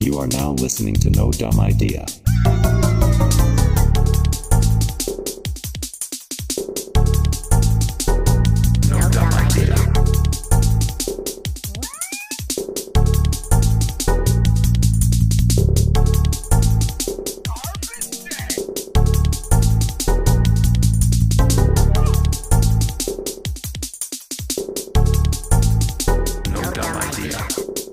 You are now listening to No Dumb Idea. No Dumb Idea. No Dumb Idea.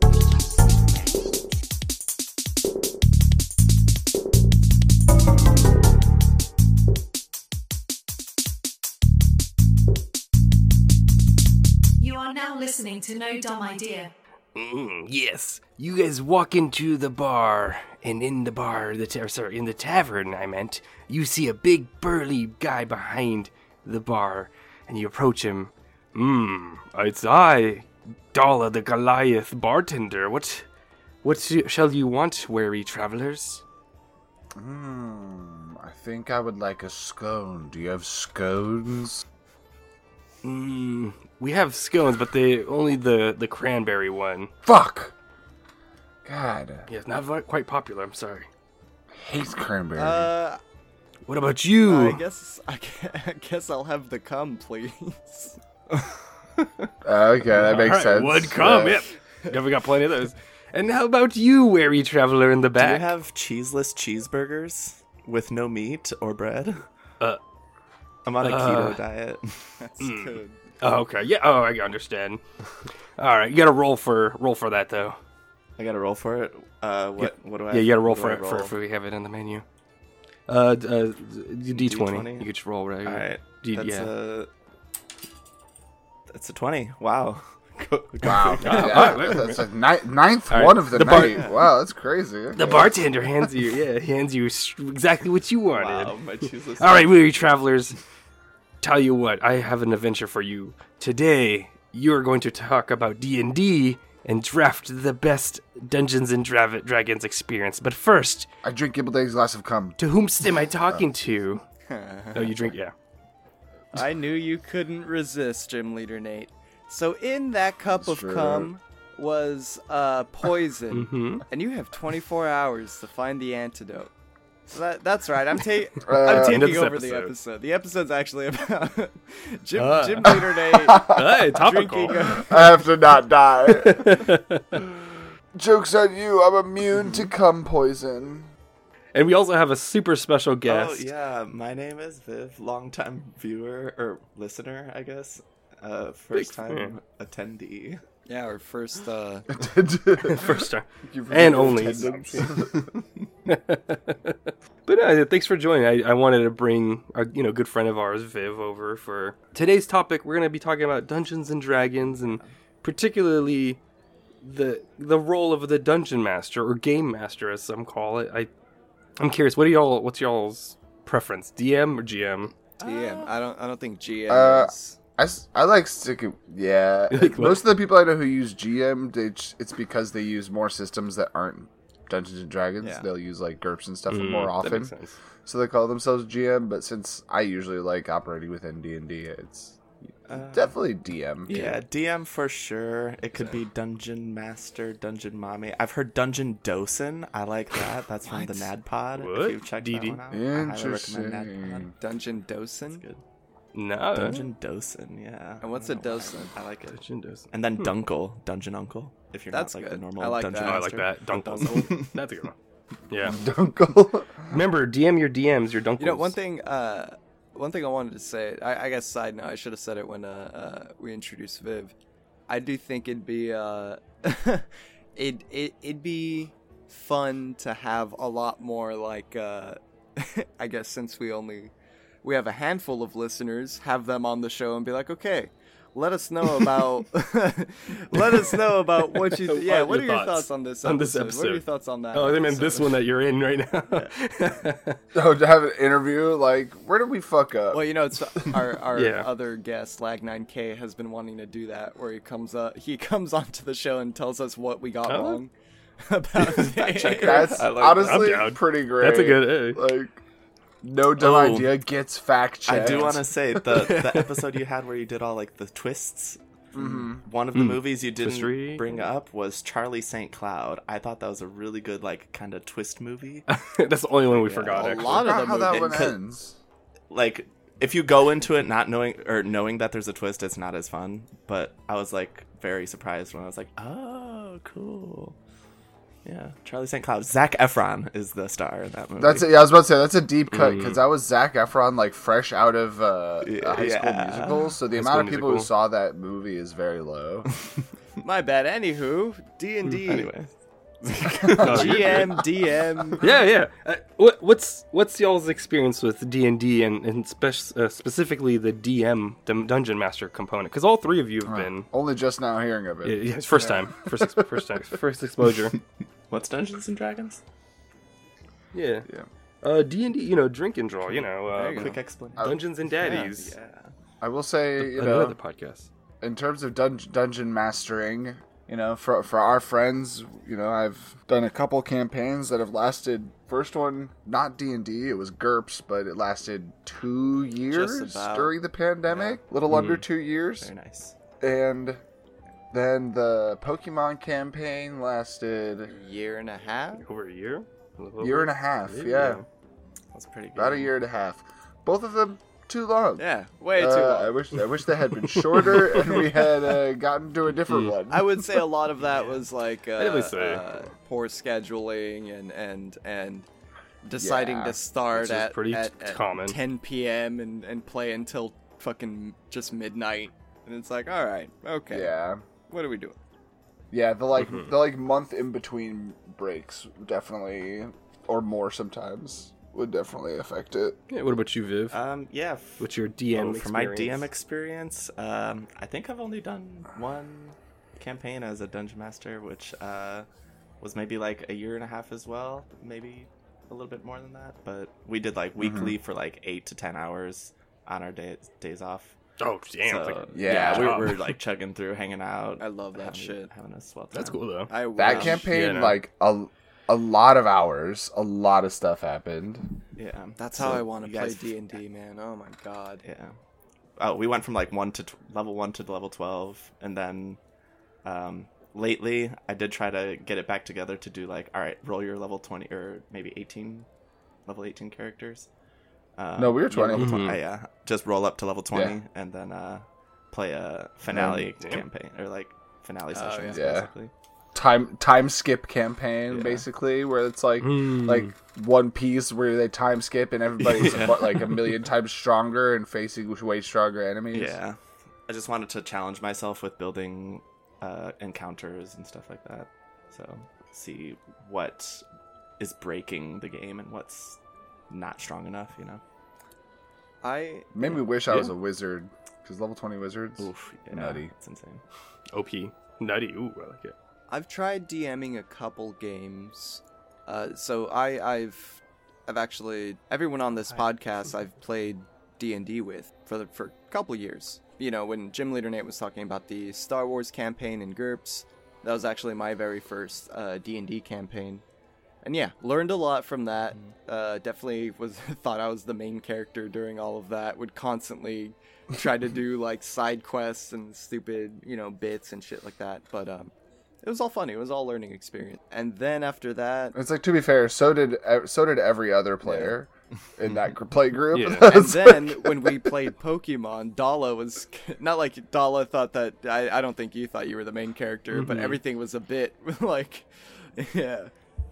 You are now listening to No Dumb Idea. Yes, you guys walk into the bar, and in the bar, in the tavern, I meant, you see a big burly guy behind the bar, and you approach him. It's I, Dala the Goliath bartender. What shall you want, wary travelers? I think I would like a scone. Do you have scones? We have scones, but only the cranberry one. Fuck! God. Yeah, it's not quite popular, I'm sorry. Hate cranberry. What about you? I guess I'll have the cum, please. Okay, that makes sense. Would come, yep. Never got plenty of those. And how about you, wary traveler in the Do back? you have cheeseless cheeseburgers with no meat or bread? I'm on a keto diet. That's good. Oh, okay. Yeah. Oh, I understand. All right, you got to roll for that though. I gotta roll for it. What do I? Yeah, you got to roll what for do I it roll? for we have it in the menu. D20. D20? You could just roll right. All right. Yeah. That's a 20. Wow. Wow. Yeah, That's a ninth All right, one of the the bar- night. Wow, that's crazy. Okay. The bartender hands you exactly what you wanted. Wow, my cheeseless. All right, weary travelers. Tell you what, I have an adventure for you. Today, you are going to talk about D&D and draft the best Dungeons and Dragons experience. But first, I drink Gibbleday's glass of cum. to whom am I talking to? Oh, you drink, yeah. I knew you couldn't resist, Gym Leader Nate. So in that cup of Sure. cum was poison, Mm-hmm. and you have 24 hours to find the antidote. So that's right. I'm End taking of this over the episode. episode. The episode's actually about Gym Uh. Leader Nate Hey, topical. drinking. I have to not die. Joke's on you. I'm immune to cum poison. And we also have a super special Oh guest. yeah, my name is Viv, longtime viewer or listener, I guess. First time attendee. Yeah, our first. First time. And only. But thanks for joining. I wanted to bring a good friend of ours, Viv, over for today's topic. We're going to be talking about Dungeons and Dragons, and particularly the role of the Dungeon Master or Game Master, as some call it. I'm curious. What's y'all's preference, DM or GM? DM. I don't think GM is. I like sticking. Yeah, Like what? most of the people I know who use GM, it's because they use more systems that aren't Dungeons and Dragons. Yeah. They'll use like GURPS and stuff more That often, makes sense. so they call themselves GM. But since I usually like operating within D&D, it's definitely DM. Yeah, DM for sure. It could be Dungeon Master, Dungeon Mommy. I've heard Dungeon Docen. I like that. That's from the NAD Pod. What? If you've checked that DD? one out, I highly recommend Interesting. NAD Pod. Dungeon Docen. Good. No. Dungeon Docen, yeah. And what's I a don't know why. docen? I like it. Dungeon does. And then Dunkel, Dungeon Uncle. If you're That's not like good. the normal I like Dungeon that. Oh, I like Master. that. Dunkel. That's a good one. Yeah. Don't go. Remember, DM your DMs, your Dunkles. You know, one thing I wanted to say. I guess side note. I should have said it when we introduced Viv. I do think it'd be it'd be fun to have a lot more like I guess since we have a handful of listeners, have them on the show and be like, okay, let us know about what you What are what are your your thoughts thoughts on this on this episode? What are your episode? thoughts on that? Oh, I meant this episode? one that you're in right now. Oh, to have an interview, like, where did we fuck up? Well, it's our Yeah. other guest, Lag9K, has been wanting to do that, where he comes onto the show and tells us what we got Oh. wrong about That's I like honestly that. I'm down. pretty great. That's a good. Like, no dumb Oh. idea gets fact I checked. do want to say the episode you had where you did all like the twists. One of the movies you didn't Twistery. bring up was Charlie St. Cloud. I thought that was a really good, like, kind of twist movie. That's the only one we forgot. A Actually. lot of Forgot the how that movies. one ends. Like, if you go into it not knowing that there's a twist, it's not as fun. But I was, like, very surprised when I was like, oh, cool. Yeah, Charlie St. Cloud. Zac Efron is the star in that movie. That's I was about to say that's a deep cut because that was Zac Efron like fresh out of a High School Musical. So the High amount of School people who Musical. saw that movie is very low. My bad. Anywho, D&D. Anyway. GM, DM. Yeah. What's y'all's experience with D&D and specifically the DM, the Dungeon Master component? Because all three of you have been. Only just now hearing of it. Yeah, it's first time, first exposure. What's Dungeons and Dragons? Yeah. D&D, drink and draw, Quick explanation. Dungeons and Daddies. Yeah. I will say, Another podcast. in terms of dungeon mastering, for our friends, I've done a couple campaigns that have lasted. First one, not D&D, it was GURPS, but it lasted 2 years Just about. during the pandemic, little under 2 years. Very nice. And then the Pokemon campaign lasted Year and a half. Over a year? year and a half, yeah. That's pretty good. About a year and a half. Both of them too long. Yeah, way too long. I wish they had been shorter and we had gotten to a different one. I would say a lot of that was like would say. poor scheduling and deciding Yeah, to start which is at, pretty at common. 10 p.m. and play until fucking just midnight. And it's like, all right, okay, Yeah. what are we doing? Yeah, the month in between breaks definitely, or more sometimes, would definitely affect it. Yeah, what about you, Viv? Yeah. What's your DM For my experience? DM experience, I think I've only done one campaign as a dungeon master, which was maybe like a year and a half as well, maybe a little bit more than that. But we did like weekly for like 8 to 10 hours on our days off. Oh, damn. So, it's like, Yeah. we were like chugging through, hanging out. I love that shit. Having a swell time. that's cool, though. I That wish. campaign, Yeah, no. like a lot of hours, a lot of stuff happened. Yeah. That's So how I want to you play guys- D&D, man. Oh my god. Yeah. Oh, we went from like level 1 to level 12, and then lately I did try to get it back together to do like, all right, roll your level 20 or maybe level 18 characters. No, we were 20. level Mhm. yeah, just roll up to level 20 Yeah. and then play a finale Damn. campaign or like finale sessions yeah. basically. Time skip campaign, Yeah. basically, where it's like One Piece, where they time skip and everybody's like a million times stronger and facing way stronger enemies. Yeah. I just wanted to challenge myself with building encounters and stuff like that. So see what is breaking the game and what's not strong enough, I Made me wish I was a wizard, because level 20 wizards. Oof, yeah, Nutty. It's insane. OP. Nutty. Ooh, I like it. I've tried DMing a couple games. So I've actually everyone on this podcast I've played D&D with for a couple years. When Gym Leader Nate was talking about the Star Wars campaign in GURPS, that was actually my very first D&D campaign. And yeah, learned a lot from that. Definitely thought I was the main character during all of that. Would constantly try to do like side quests and stupid, bits and shit like that. But it was all funny. It was all learning experience. And then after that, It's like, to be fair, so did every other player in that play group. Yeah. and then when we played Pokemon, Dala was not like Dala thought that. I don't think you thought you were the main character, but everything was a bit like, yeah.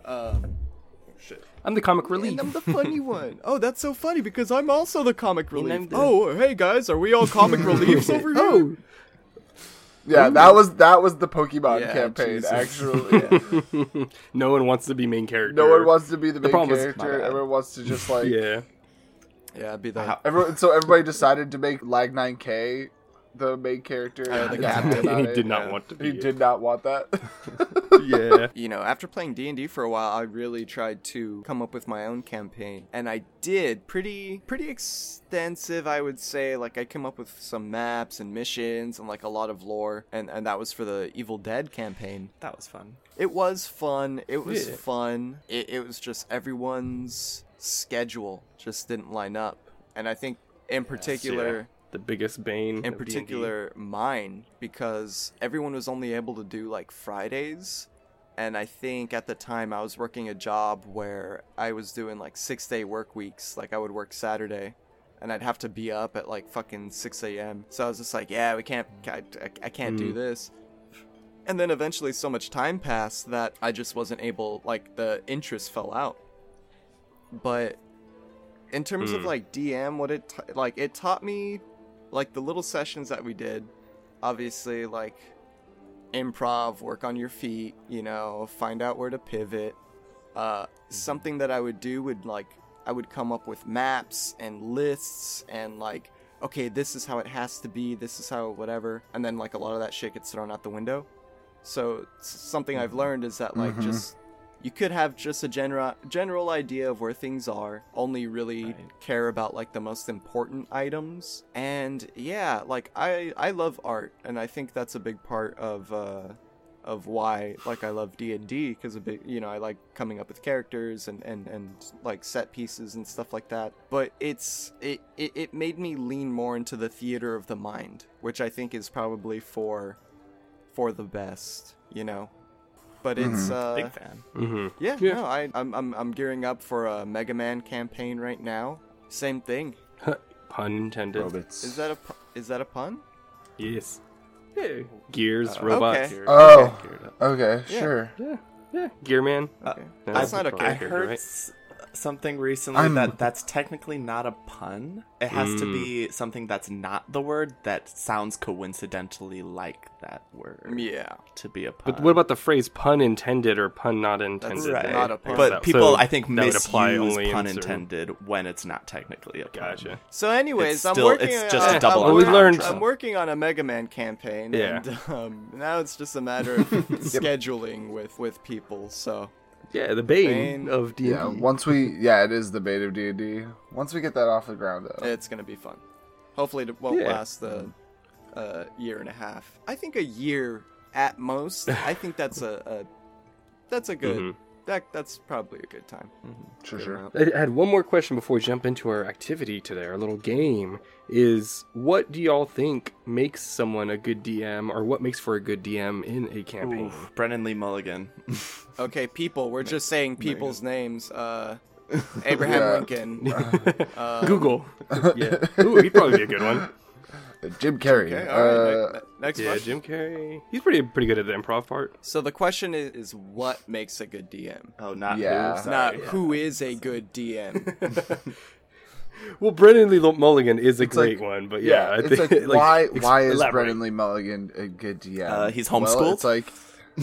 I'm the comic relief. And I'm the funny one. Oh, that's so funny because I'm also the comic relief. I'm the- Oh, hey guys, are we all comic reliefs over here? Oh, Yeah, that was the Pokemon Yeah, campaign. Jesus. Actually, no one wants to be main character. no one wants to be the main problem is- character. My bad. Everyone wants to just like Yeah. Yeah, it'd be the So everybody decided to make Lag 9K the main character. Oh, the and captain. about He it. did not Yeah. want to be. He did not want that. Yeah. after playing D&D for a while, I really tried to come up with my own campaign, and I did pretty extensive, I would say. Like, I came up with some maps and missions and like a lot of lore, and that was for the Evil Dead campaign. That was fun. It was fun. It was Yeah. fun. It was just everyone's schedule just didn't line up, and I think in particular the biggest bane In of particular, mine, because everyone was only able to do like Fridays. And I think at the time I was working a job where I was doing like 6-day work weeks. Like I would work Saturday and I'd have to be up at like fucking 6 a.m. So I was just like, yeah, I can't do this. And then eventually so much time passed that I just wasn't able, like the interest fell out. But in terms of like DM, what it taught me, like the little sessions that we did, obviously like improv, work on your feet, you know, find out where to pivot. Something that I would do would like, I would come up with maps and lists and like, okay, this is how it has to be, this is how whatever. And then like a lot of that shit gets thrown out the window. So something I've learned is that like just, you could have just a general idea of where things are, only really care about like the most important items. And yeah, like I love art, and I think that's a big part of why like I love D&D, because I like coming up with characters and like set pieces and stuff like that. But it made me lean more into the theater of the mind, which I think is probably for the best, you know. But it's Big fan. yeah, no, I'm gearing up for a Mega Man campaign right now. Same thing. Pun intended. Robots. Is that a pun? Yes. Yeah. Gears, robots. okay. Oh, okay, Yeah. sure. Yeah. Gear Man. Okay. Yeah, That's not a probably I character, heard right? something recently that's technically not a pun. It has to be something that's not the word that sounds coincidentally like that word Yeah. to be a pun. But what about the phrase pun intended or pun not intended? Right. Not a pun. But So people, I think, that would apply misuse only in pun certain- intended when it's not technically a pun. Gotcha. So, anyways, It's I'm still- working. it's just a double Well, we learned- I'm working on a Mega Man campaign, Yeah. and now it's just a matter of scheduling with people. So, Yeah, the bane Bane. of D&D. Yeah, it is the bait of D&D. Once we get that off the ground, though. it's gonna be fun. Hopefully, it won't Yeah. last the year and a half. I think a year at most. I think that's a good. That's probably a good time. Sure. I had one more question before we jump into our activity today, our little game. Is what do y'all think makes someone a good DM, or what makes for a good DM in a campaign? Oof, Brennan Lee Mulligan. Okay, people. We're just saying people's names. Abraham Yeah. Lincoln. Google. Yeah. Ooh, he'd probably be a good one. Jim Carrey. Okay, all right. Next Yeah, question. Jim Carrey. He's pretty good at the improv part. So the question is what makes a good DM? Oh, not Yeah. who? Not Sorry. who is a good DM. Well, Brendan Lee Mulligan is a It's great like- one, but Yeah, I it's think like, why is elaborate. Brendan Lee Mulligan a good DM? He's Well, homeschooled? it's like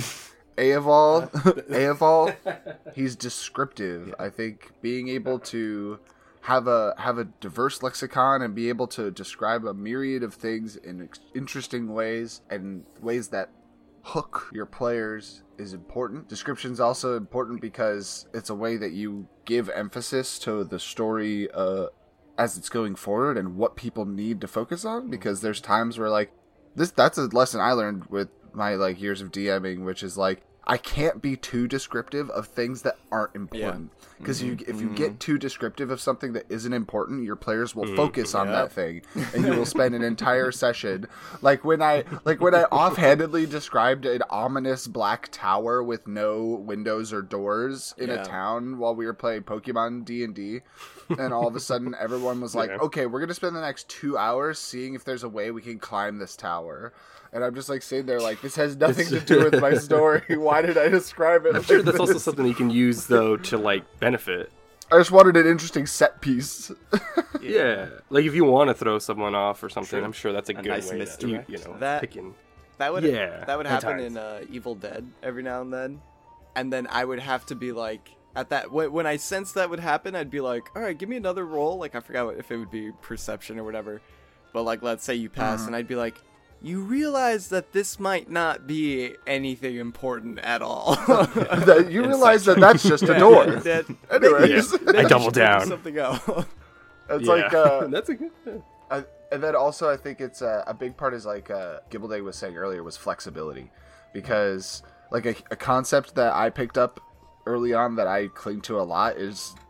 Aeval, he's descriptive. I think being able to have a diverse lexicon and be able to describe a myriad of things in interesting ways and ways that hook your players is important. Description's also important because it's a way that you give emphasis to the story as it's going forward and what people need to focus on, because there's times where like that's a lesson I learned with my like years of DMing, which is like I can't be too descriptive of things that aren't important. Because if you get too descriptive of something that isn't important, your players will focus on that thing, and you will spend an entire session. Like when I offhandedly described an ominous black tower with no windows or doors in a town while we were playing Pokemon D&D, and all of a sudden everyone was like, "Okay, we're gonna spend the next 2 hours seeing if there's a way we can climb this tower." And I'm just like sitting there like, this has nothing to do with my story. Why did I describe it? I'm sure that's also something you can use though to like benefit. I just wanted an interesting set piece. Yeah, like if you want to throw someone off or something, I'm sure that's a good nice way to misdirect. picking. That would Yeah, happen at in Evil Dead every now and then, and then I would have to be like at that when I sensed that would happen, I'd be like, all right, give me another roll. Like I forgot if it would be perception or whatever, but like let's say you pass, and I'd be like, you realize that this might not be anything important at all. You realize that that's just a door. Anyways, I double down. Something else. it's Yeah. like That's a good. and then also I think it's a big part is like Gibbleday was saying earlier was flexibility, because like a concept that I picked up early on that I cling to a lot is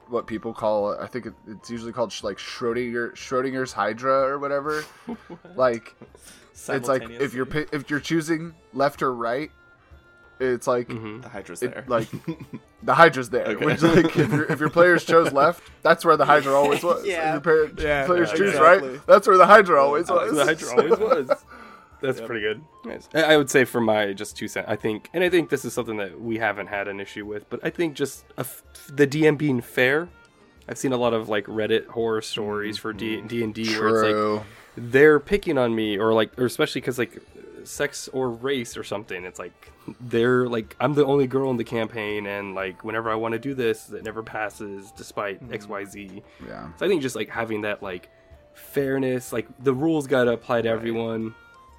what people call, I think it's usually called like Schrodinger's Hydra or whatever. Like it's like if you're choosing left or right, it's like the Hydra's there. like the Hydra's there. Okay. Which like if your players chose left, that's where the Hydra always was. Yeah. If your players choose exactly. right, that's where the Hydra always was. The Hydra always was. That's pretty good. Nice. I would say for my just 2 cents, I think this is something that we haven't had an issue with, but I think just the DM being fair. I've seen a lot of like Reddit horror stories for D&D where it's like they're picking on me, or especially because like sex or race or something. It's like they're like, I'm the only girl in the campaign, and like whenever I want to do this, it never passes despite XYZ. Yeah. So I think just like having that like fairness, like the rules gotta apply to everyone.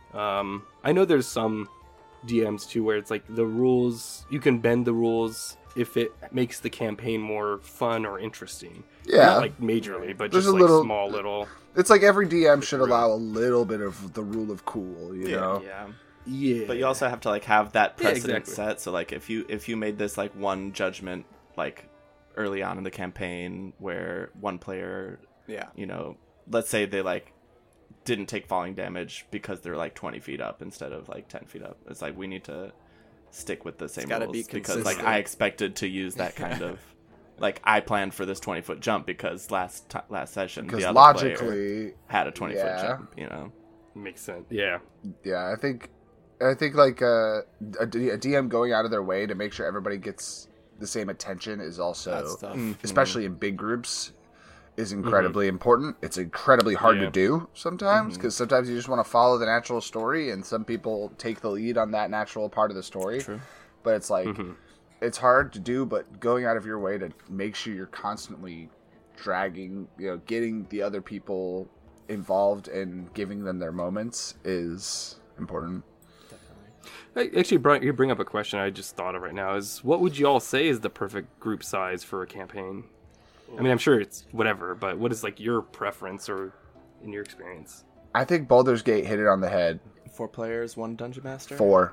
I know there's some DMs too where it's like the rules, you can bend the rules if it makes the campaign more fun or interesting. Yeah. Not like majorly, but There's just a like little- small little. It's like every DM should allow a little bit of the rule of cool, you know? Yeah. Yeah. But you also have to like have that precedent exactly. set. So like if you made this like one judgment like early on in the campaign where one player, Yeah. you know, let's say they like didn't take falling damage because they're like 20 feet up instead of like 10 feet up. It's like we need to stick with the same gotta rules be because like consistent. I expected to use that kind of like I planned for this 20-foot jump because last session Because the other player logically, had a 20-foot yeah. jump, you know. Makes sense. Yeah. yeah, I think like a DM going out of their way to make sure everybody gets the same attention is also, That's tough. especially in big groups, is incredibly important. It's incredibly hard to Yeah. do sometimes because sometimes you just want to follow the natural story, and some people take the lead on that natural part of the story. True. But it's like it's hard to do, but going out of your way to make sure you're constantly dragging, getting the other people involved and giving them their moments is important. Actually, you bring up a question I just thought of right now. Is what would you all say is the perfect group size for a campaign? I mean, I'm sure it's whatever, but what is like your preference or in your experience? I think Baldur's Gate hit it on the head. 4 players, 1 dungeon master.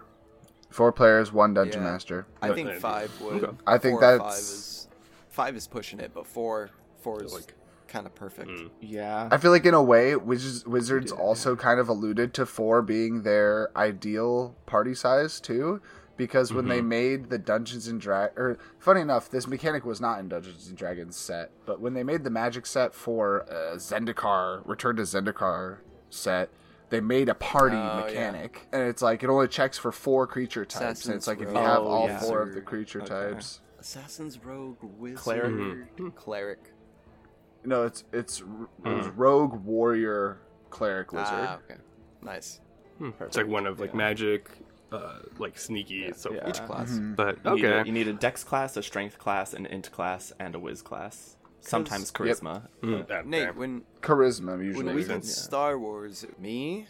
4 players, 1 dungeon Yeah. master. I think Yeah. 5 would. Okay. I think 4 or that's- 5 is pushing it, but 4 is like kind of perfect. Yeah. I feel like in a way, Wizards also kind of alluded to 4 being their ideal party size too, because when they made the Dungeons and Dragons, funny enough, this mechanic was not in Dungeons and Dragons set, but when they made the Magic set for Zendikar, Return to Zendikar set, they made a party mechanic, and it's like it only checks for 4 creature types, and it's like if you have Rogue. all Oh, yeah. 4 of the creature Okay. types. Assassin's Rogue, Wizard, Cleric. No, it was Rogue, Warrior, Cleric, Wizard. Ah, okay. Nice. It's like one of like magic, like sneaky, so Yeah. forth. Each class. But You need a- okay. You need a Dex class, a Strength class, an Int class, and a Wiz class. Sometimes Charisma. Nate, Okay. when Charisma usually. we did sense. Star Wars, me,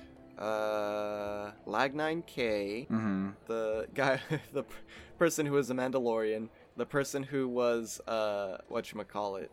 Lag9K, the guy, the person who was a Mandalorian, the person who was whatchamacallit,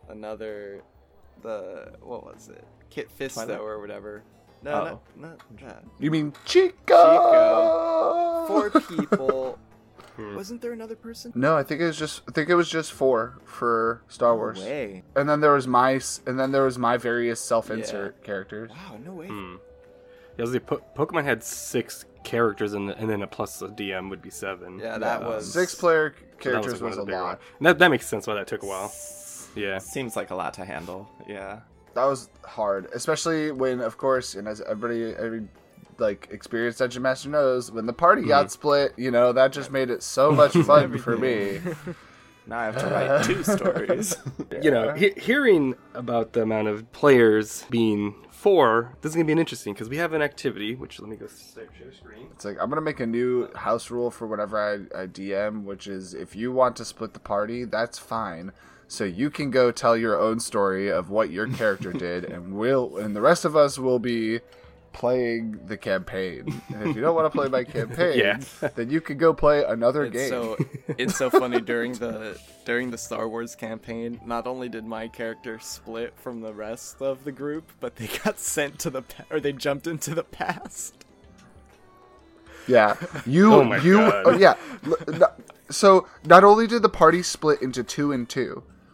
what was it? Kit Fisto Twilight? or whatever. No, Oh. not that. You mean Chico? Chico. 4 people. Wasn't there another person? No, I think it was just 4 for Star Wars. No way. And then there was my various self-insert characters. Wow, no way. Yeah, I was like, Pokemon had 6 characters, and then a plus a DM would be 7. Yeah, that was 6-player So that characters like, was one a of the bigger lot. ones. And that makes sense why that took a while. Yeah. Seems like a lot to handle. Yeah. That was hard, especially when, of course, and as every like experienced dungeon master knows, when the party got split, that just made it so much fun for me. Now I have to write 2 stories. Hearing about the amount of players being 4, this is going to be interesting because we have an activity, which let me go share screen. It's like I'm gonna make a new house rule for whenever I DM, which is if you want to split the party, that's fine. So you can go tell your own story of what your character did, and the rest of us will be playing the campaign. And if you don't want to play my campaign, then you can go play another game. It's so funny during the Star Wars campaign. Not only did my character split from the rest of the group, but they got sent to they jumped into the past. Yeah, Oh my God. So not only did the party split into 2 and 2,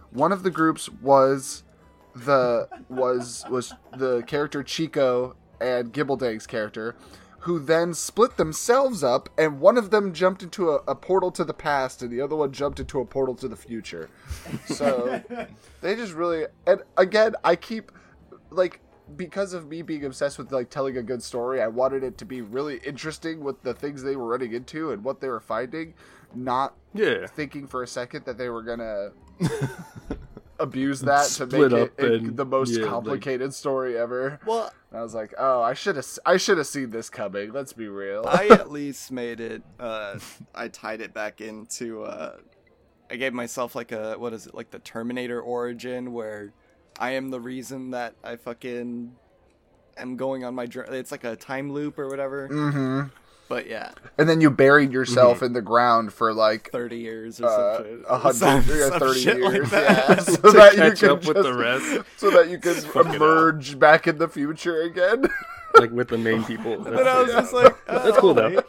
One of the groups was the character Chico and Gibbeldang's character, who then split themselves up, and one of them jumped into a portal to the past, and the other one jumped into a portal to the future. So they just really, and again, I keep like, because of me being obsessed with like telling a good story, I wanted it to be really interesting with the things they were running into and what they were finding, not thinking for a second that they were gonna abuse that to Split make up it and- the most yeah, like- complicated story ever. Well, And I was like, oh, I should have seen this coming. Let's be real. I at least made it. I tied it back into. I gave myself like what is it, like the Terminator origin, where I am the reason that I fucking am going on my journey. It's like a time loop or whatever. Mm-hmm. But yeah, And then you buried yourself in the ground for like 30 years or some shit. 130 shit like years, that. yeah, so that you catch can up with the rest. so that you can fucking emerge back in the future again. Like with the main people. But I was just like, That's cool though.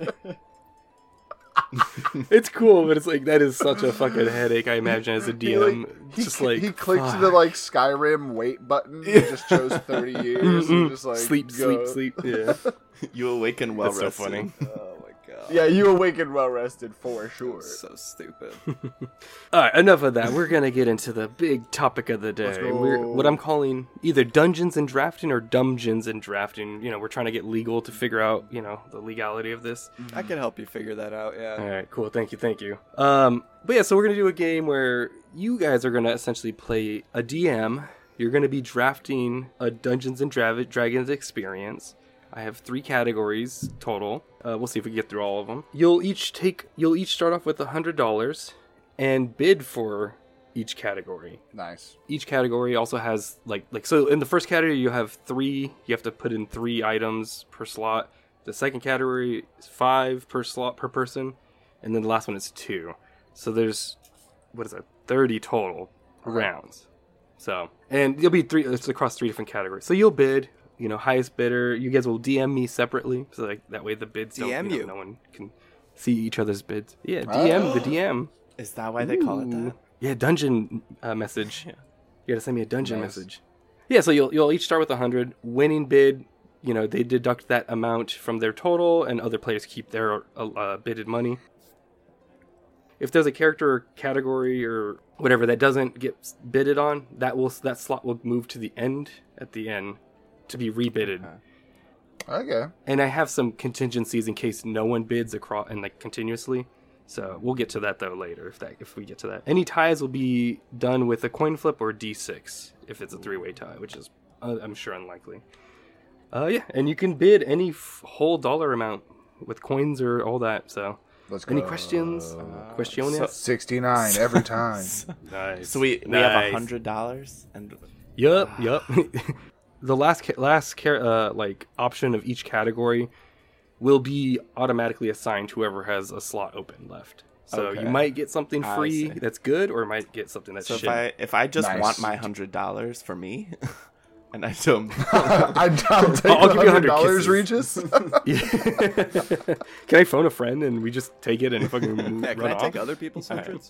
It's cool, but it's like that is such a fucking headache. I imagine as a DM, He clicked the like Skyrim wait button and just chose 30 years and just like sleep. Yeah, You awaken well that's so rested. funny. Oh my god. Yeah, you awaken well rested for sure. So stupid. All right, enough of that. We're gonna get into the big topic of the day. go. What I'm calling either Dungeons and Drafting or Dungeons and Drafting. You know, we're trying to get legal to figure out, you know, the legality of this. I can help you figure that out. Yeah. All right, cool. Thank you. But yeah, so we're gonna do a game where you guys are gonna essentially play a DM. You're gonna be drafting a Dungeons and Dragons experience. I have 3 categories total. We'll see if we can get through all of them. You'll each start off with $100 and bid for each category. Nice. Each category also has like so in the first category you have 3. You have to put in 3 items per slot. The second category is 5 per slot per person, and then the last one is 2. So there's 30 total rounds. So, and you'll be it's across 3 different categories. So you'll bid, you know, highest bidder. You guys will DM me separately, so like that way the bids don't, DM you know, you. no one can see each other's bids. Yeah, DM the DM. Is that why they call it that? Yeah, dungeon message. Yeah. You gotta send me a dungeon message. Yeah, so you'll each start with 100. Winning bid, you know, they deduct that amount from their total, and other players keep their bidded money. If there's a character or category or whatever that doesn't get bidded on, that slot will move to the end at the end to be rebid. Okay. And I have some contingencies in case no one bids across and like continuously. So we'll get to that though later if we get to that. Any ties will be done with a coin flip or D6 if it's a 3-way tie, which is I'm sure unlikely. Yeah, and you can bid any whole dollar amount with coins or all that. So Let's go. any questions? Questiones? 69 every time. Nice. So we have $100 and Yup. The last like option of each category will be automatically assigned to whoever has a slot open left. So Okay. you might get something I free see. that's good, or might get something that's so shit. if I just Nice. want my $100 for me, and I don't, I'll take I'll give you 100 $100, kisses. Regis. Can I phone a friend and we just take it and fucking Yeah, can run I off? take other people's All right. hundreds?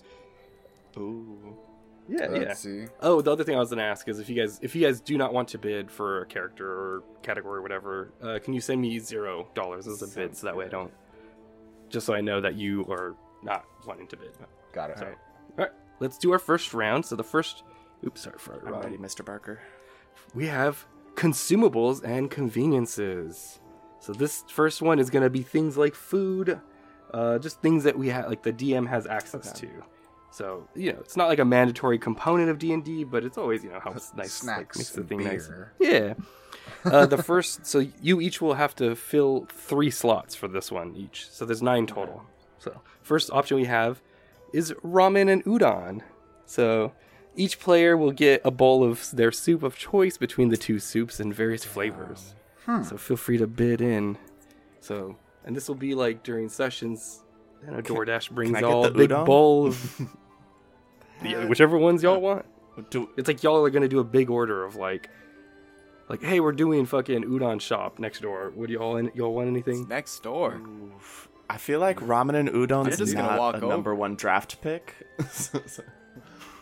ooh, Yeah. Let's see. Oh, the other thing I was gonna ask is if you guys do not want to bid for a character or category or whatever, can you send me $0 as a bid so that way I don't, just so I know that you are not wanting to bid. Got it. All right, let's do our first round. So the first, sorry for I'm ready, Mr. Barker. we have consumables and conveniences. So this first one is gonna be things like food, just things that we have, like the DM has access to. So, you know, it's not like a mandatory component of D&D, but it's always, you know, helps nice, Snacks like, makes the and thing nice. beer. Yeah. The first, so you each will have to fill 3 slots for this one each. So there's 9 total. So first option we have is ramen and udon. So each player will get a bowl of their soup of choice between the 2 soups in various flavors. So feel free to bid in. So, and this will be like during sessions. You know, DoorDash brings I get y'all the a big udon? bowl of whichever ones y'all want. Do It's like y'all are gonna do a big order of like, hey, we're doing fucking udon shop next door. Would y'all want anything? Next door. oof. I feel like ramen and udon's I'm just gonna not walk a over. number 1 draft pick.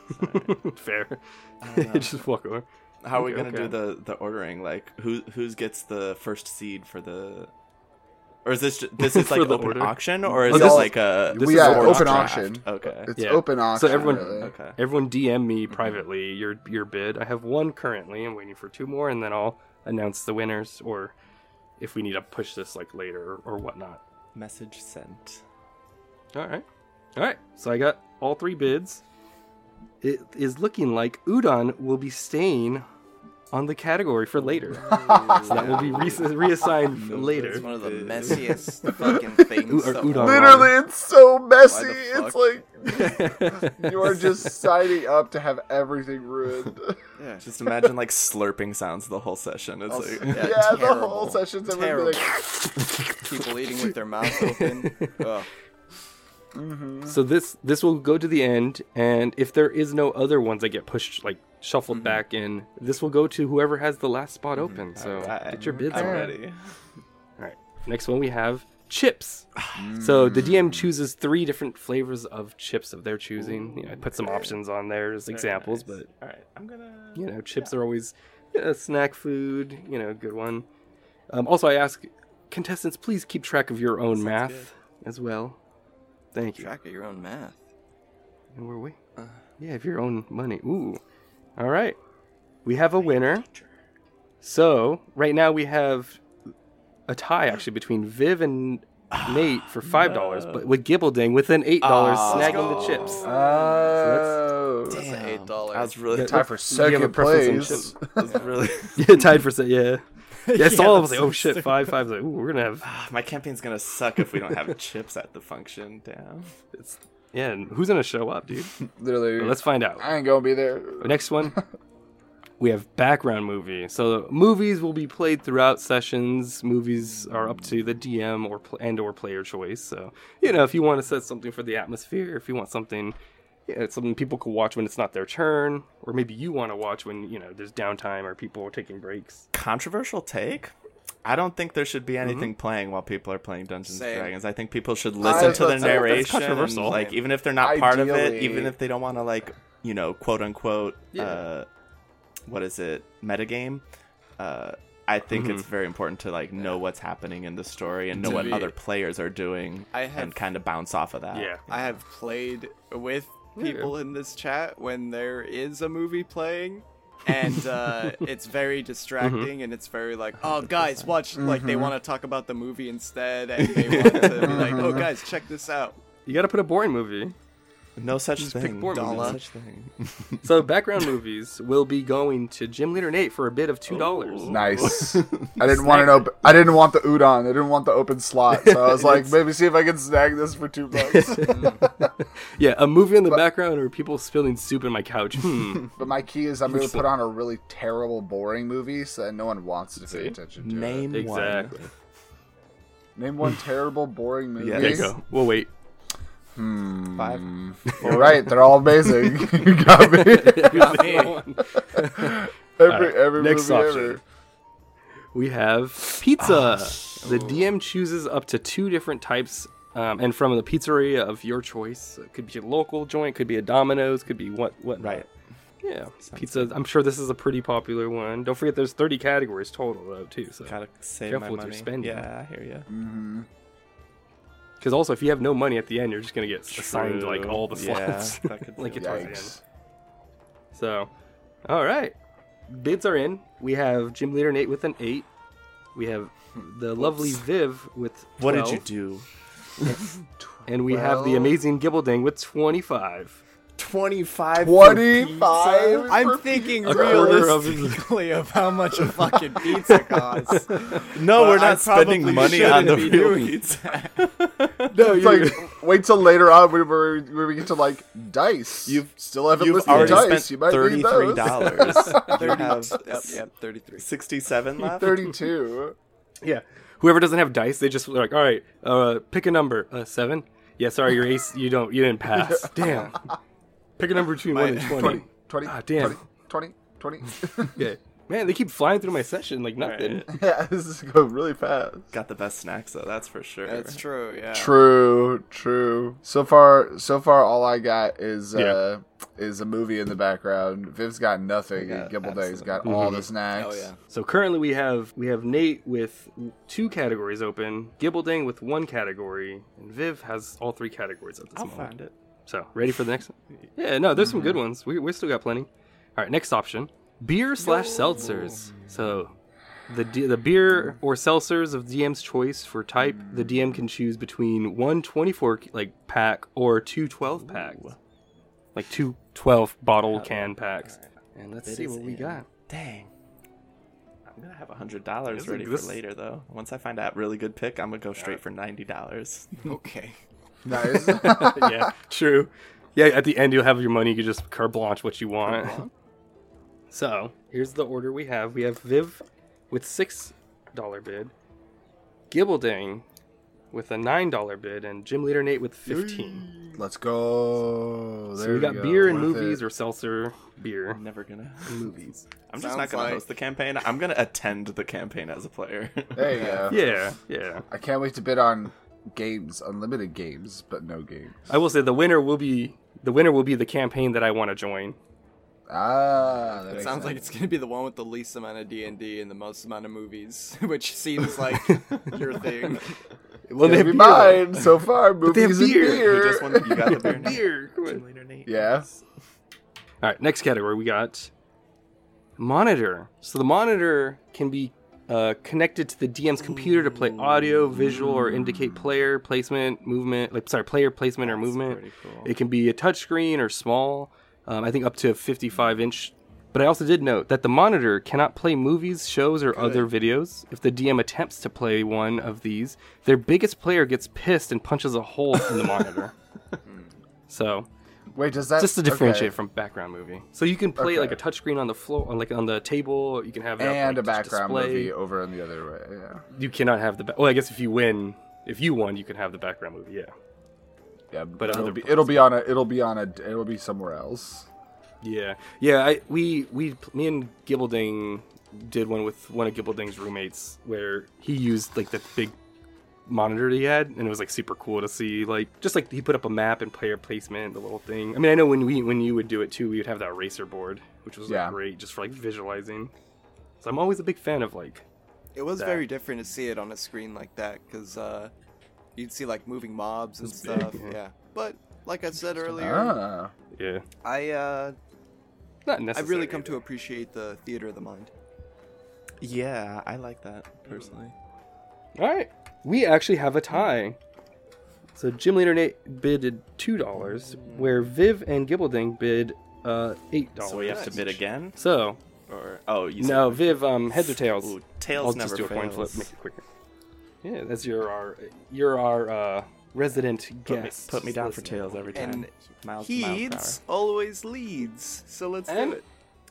Fair. Just walk over. How are we Okay, gonna do the ordering? Like, who's gets the first seed for the? Or is this this is For like the open order? auction, or is Oh, this this- like a this We is have a open draft? auction. Okay. It's Yeah. open auction. So everyone, really. Okay. everyone DM me privately your bid. I have one currently. I'm waiting for 2 more, and then I'll announce the winners, or if we need to push this like later or whatnot. Message sent. All right. So I got all 3 bids. It is looking like Udon will be staying on the category for later. So that will be reassigned later. It's one of the messiest fucking things. Or that udon. Literally, it's so messy. Why It's the like you are just signing up to have everything ruined. Yeah. Just imagine like slurping sounds the whole session. It's Also- like yeah, Yeah, the terrible. whole session's everything Terrible. like, People eating with their mouth open. Ugh. So this will go to the end, and if there is no other ones that get pushed, like shuffled back in, this will go to whoever has the last spot open. So Alright. get your bids I'm on. ready. All right. Next one we have chips. So the DM chooses 3 different flavors of chips of their choosing. I put some options on there as examples, but All right, I'm gonna. chips are always snack food. Good one. Also, I ask contestants, please keep track of your own math as well. Thank you. Track of your own math. And where are we? Yeah, of your own money. Ooh. All right. We have a winner. So, right now we have a tie, actually, between Viv and Nate for $5, but with Gibbelding with an $8 snagging the chips. oh, That's Damn. $8. I was really time for Do you have a second preference place. on I was really. Yeah, tied for yeah. Yeah, I saw it. I was that's like, oh shit, 5. I was like, ooh, we're gonna have. My campaign's gonna suck if we don't have chips at the function. Damn. Yeah, and who's gonna show up, dude? Literally, Let's find out. I ain't gonna be there. The next one, we have background movie. So movies will be played throughout sessions. Movies are up to the DM or player choice. So if you want to set something for the atmosphere, if you want something, it's something people can watch when it's not their turn, or maybe you want to watch when there's downtime or people are taking breaks. Controversial take. I don't think there should be anything playing while people are playing Dungeons Same. and Dragons. I think people should listen to the that's narration. And, controversial. like, even if they're not part of it, Ideally. even if they don't want to, like, quote unquote, what is it, metagame. I think it's very important to like know what's happening in the story and know what be- other players are doing I have- and kind of bounce off of that. Yeah. I have played with people in this chat when there is a movie playing, and it's very distracting, and it's very like, oh, guys, watch, like, they want to talk about the movie instead, and they want to be like, oh, guys, check this out. You got to put a boring movie. No such Just thing. pick board No movies. such thing. So background movies will be going to Gym Leader Nate for a bid of $2. Nice. I didn't want I didn't want the udon. I didn't want the open slot. So I was like, maybe see if I can snag this for $2. Yeah, a movie in the background or people spilling soup in my couch. But my key is I'm going to put on a really terrible, boring movie so that no one wants to pay attention to Name it. Exactly. Name one terrible, boring movie. Yeah, There you go. We'll wait. 5. You're right. They're all amazing. You got me. every Next movie option. ever. We have pizza. The DM chooses up to 2 different types, and from the pizzeria of your choice. It could be a local joint, could be a Domino's, could be what Right. Yeah, pizza. I'm sure this is a pretty popular one. Don't forget, there's 30 categories total though too. So Gotta save careful my with your money. spending. Yeah, I hear you. because also if you have no money at the end, you're just gonna get assigned like all the Yeah, slots. that could like be- it towards the end. Yikes. So, all right, bids are in. We have Gym Leader Nate with an 8. We have the lovely Viv with 12. What did you do? And we have the amazing Gibbelding with 25. 25. 25? I'm thinking A quarter of realistically of how much a fucking pizza costs. No, we're But I not spending probably money on the shouldn't be real doing pizza. No, It's like, wait till later on when we get to like dice. You've- still haven't You've listed already dice. You spent might need those. $33. You have Yep, 33. 67 left. 32. yeah. Whoever doesn't have dice, they just like, all right, pick a number. 7. Yeah, sorry, your ace. You didn't pass. Damn. Pick a number between 1 and 20. 20. Ah, damn. 20. 20. Yeah. Man, they keep flying through my session like nothing. Right. Yeah, this is going really fast. Got the best snacks though, that's for sure. That's true. Yeah. True. So far, all I got is Yeah. is a movie in the background. Viv's got nothing. Yeah, And Gibbling's got absolutely. all the snacks. Oh yeah. So currently we have Nate with 2 categories open, Gibbliding with 1 category, and Viv has all 3 categories at this I'll moment. find it. So ready for the next one? Yeah, no, there's some good ones. We still got plenty. All right, next option: beer/seltzers. So the beer or seltzers of DM's choice for type. The DM can choose between 1 24 pack or 2 12 packs, like 2 12 bottle can packs. And let's It see is what we in. got. Dang. I'm gonna have $100 This is- ready this- for later though. Once I find out really good pick, I'm gonna go straight for $90. Okay. Nice. Yeah, true. Yeah, at the end you'll have your money. You can just carte blanche what you want. So here's the order we have. We have Viv with $6 bid, Gibbliding with a $9 bid, and Gym Leader Nate with 15. Let's go. So There we got go. beer and Worth movies it. or seltzer beer I'm never gonna. and movies. I'm just Sounds not gonna like- host the campaign. I'm gonna attend the campaign as a player. There you go. Yeah. I can't wait to bid on games, unlimited games, but no games. I will say the winner will be the campaign that I want to join. Ah, that It makes sounds like sense. it's gonna be the one with the least amount of D&D and the most amount of movies, which seems like your thing. Well, Gonna be mine so far. they have Movies and beer. beer. You just won. You got the beer. Nate? Beer. Come on. Gym Leader Nate. Yeah. All right, next category we got monitor. So the monitor can be connected to the DM's computer to play audio, visual, or indicate player placement, movement. Player placement or movement. Pretty cool. It can be a touchscreen or small. I think up to a 55-inch. But I also did note that the monitor cannot play movies, shows, or other videos. If the DM attempts to play one of these, their biggest player gets pissed and punches a hole in the monitor. So Wait, does that just to differentiate okay. from background movie. So you can play Okay. like a touchscreen on the floor, like on the table. You can have it up, and like, a just background display. movie over on the other way? Yeah. You cannot have the. Well, I guess if you won, you can have the background movie. Yeah. Yeah, But but other it'll be somewhere else. Yeah. Me and Gibbliding did one with one of Gibbliding's roommates where he used like the big monitor that he had, and it was like super cool to see, like just like he put up a map and player placement, the little thing. I mean, I know when you would do it too, we would have that eraser board, which was like Yeah. great just for like visualizing. So I'm always a big fan of like. It was That. very different to see it on a screen like that, because you'd see like moving mobs and It's big, stuff. yeah. Yeah. But like I said earlier, Ah. Yeah. I've Not necessarily. really come to appreciate the theater of the mind. Yeah, I like that personally. All right, we actually have a tie. So Gym Leader Nate bid $2, where Viv and Gibbliding bid $8. So we have to bid again, So or you said no, Viv, heads or tails? Ooh, tails I'll never just do a coin flip, fails. make it quicker. Yeah, that's you're our resident Put me, guest. put me down for listener. tails every time. And miles Heeds always leads, so let's And- do it.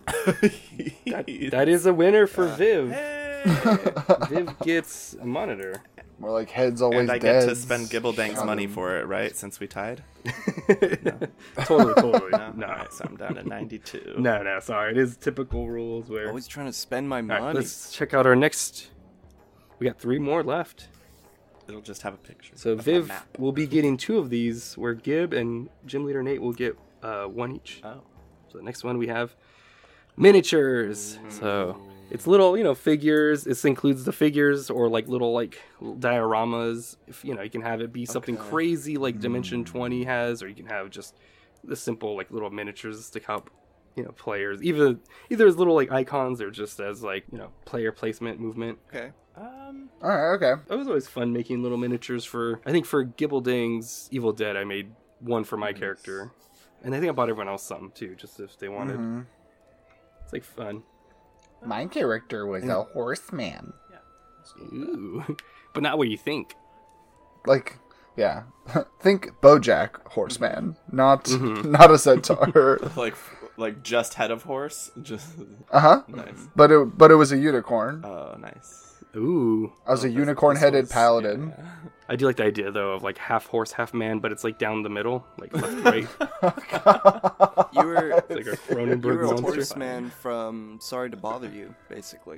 That is a winner for Viv. Hey! Viv gets a monitor. More like heads always And I dead. get to spend Gibblidang's money for it, right? Since we tied. Totally. No. No. Alright, so I'm down to 92. No, sorry. It is typical rules where. Always trying to spend my All money. right, let's check out our next. We got 3 more left. It'll just have a picture. So of my Viv map. will be getting 2 of these, where Gib and Gym Leader Nate will get 1 each. Oh. So the next one we have miniatures. So it's little, figures. This includes the figures or like little dioramas. If you can have it be something crazy like Dimension 20 has, or you can have just the simple little miniatures to help players. Either as little icons or just as player placement movement. Okay. All right, okay. It was always fun making little miniatures for. I think for Gibbliding's Evil Dead, I made one for my character, and I think I bought everyone else some too, just if they wanted. Mm-hmm. It's fun. My character was a horseman. Ooh, but not what you think. Yeah. Think BoJack Horseman, not Mm-hmm. not a centaur. like just head of horse. Just Uh huh. nice. But it was a unicorn. Oh, nice. Ooh. I was a unicorn-headed paladin. I do like the idea, though, of like half horse, half man, but it's like down the middle, like left, right. You were It's like a you Cronenberg were a monster. horseman from Sorry to Bother You, basically.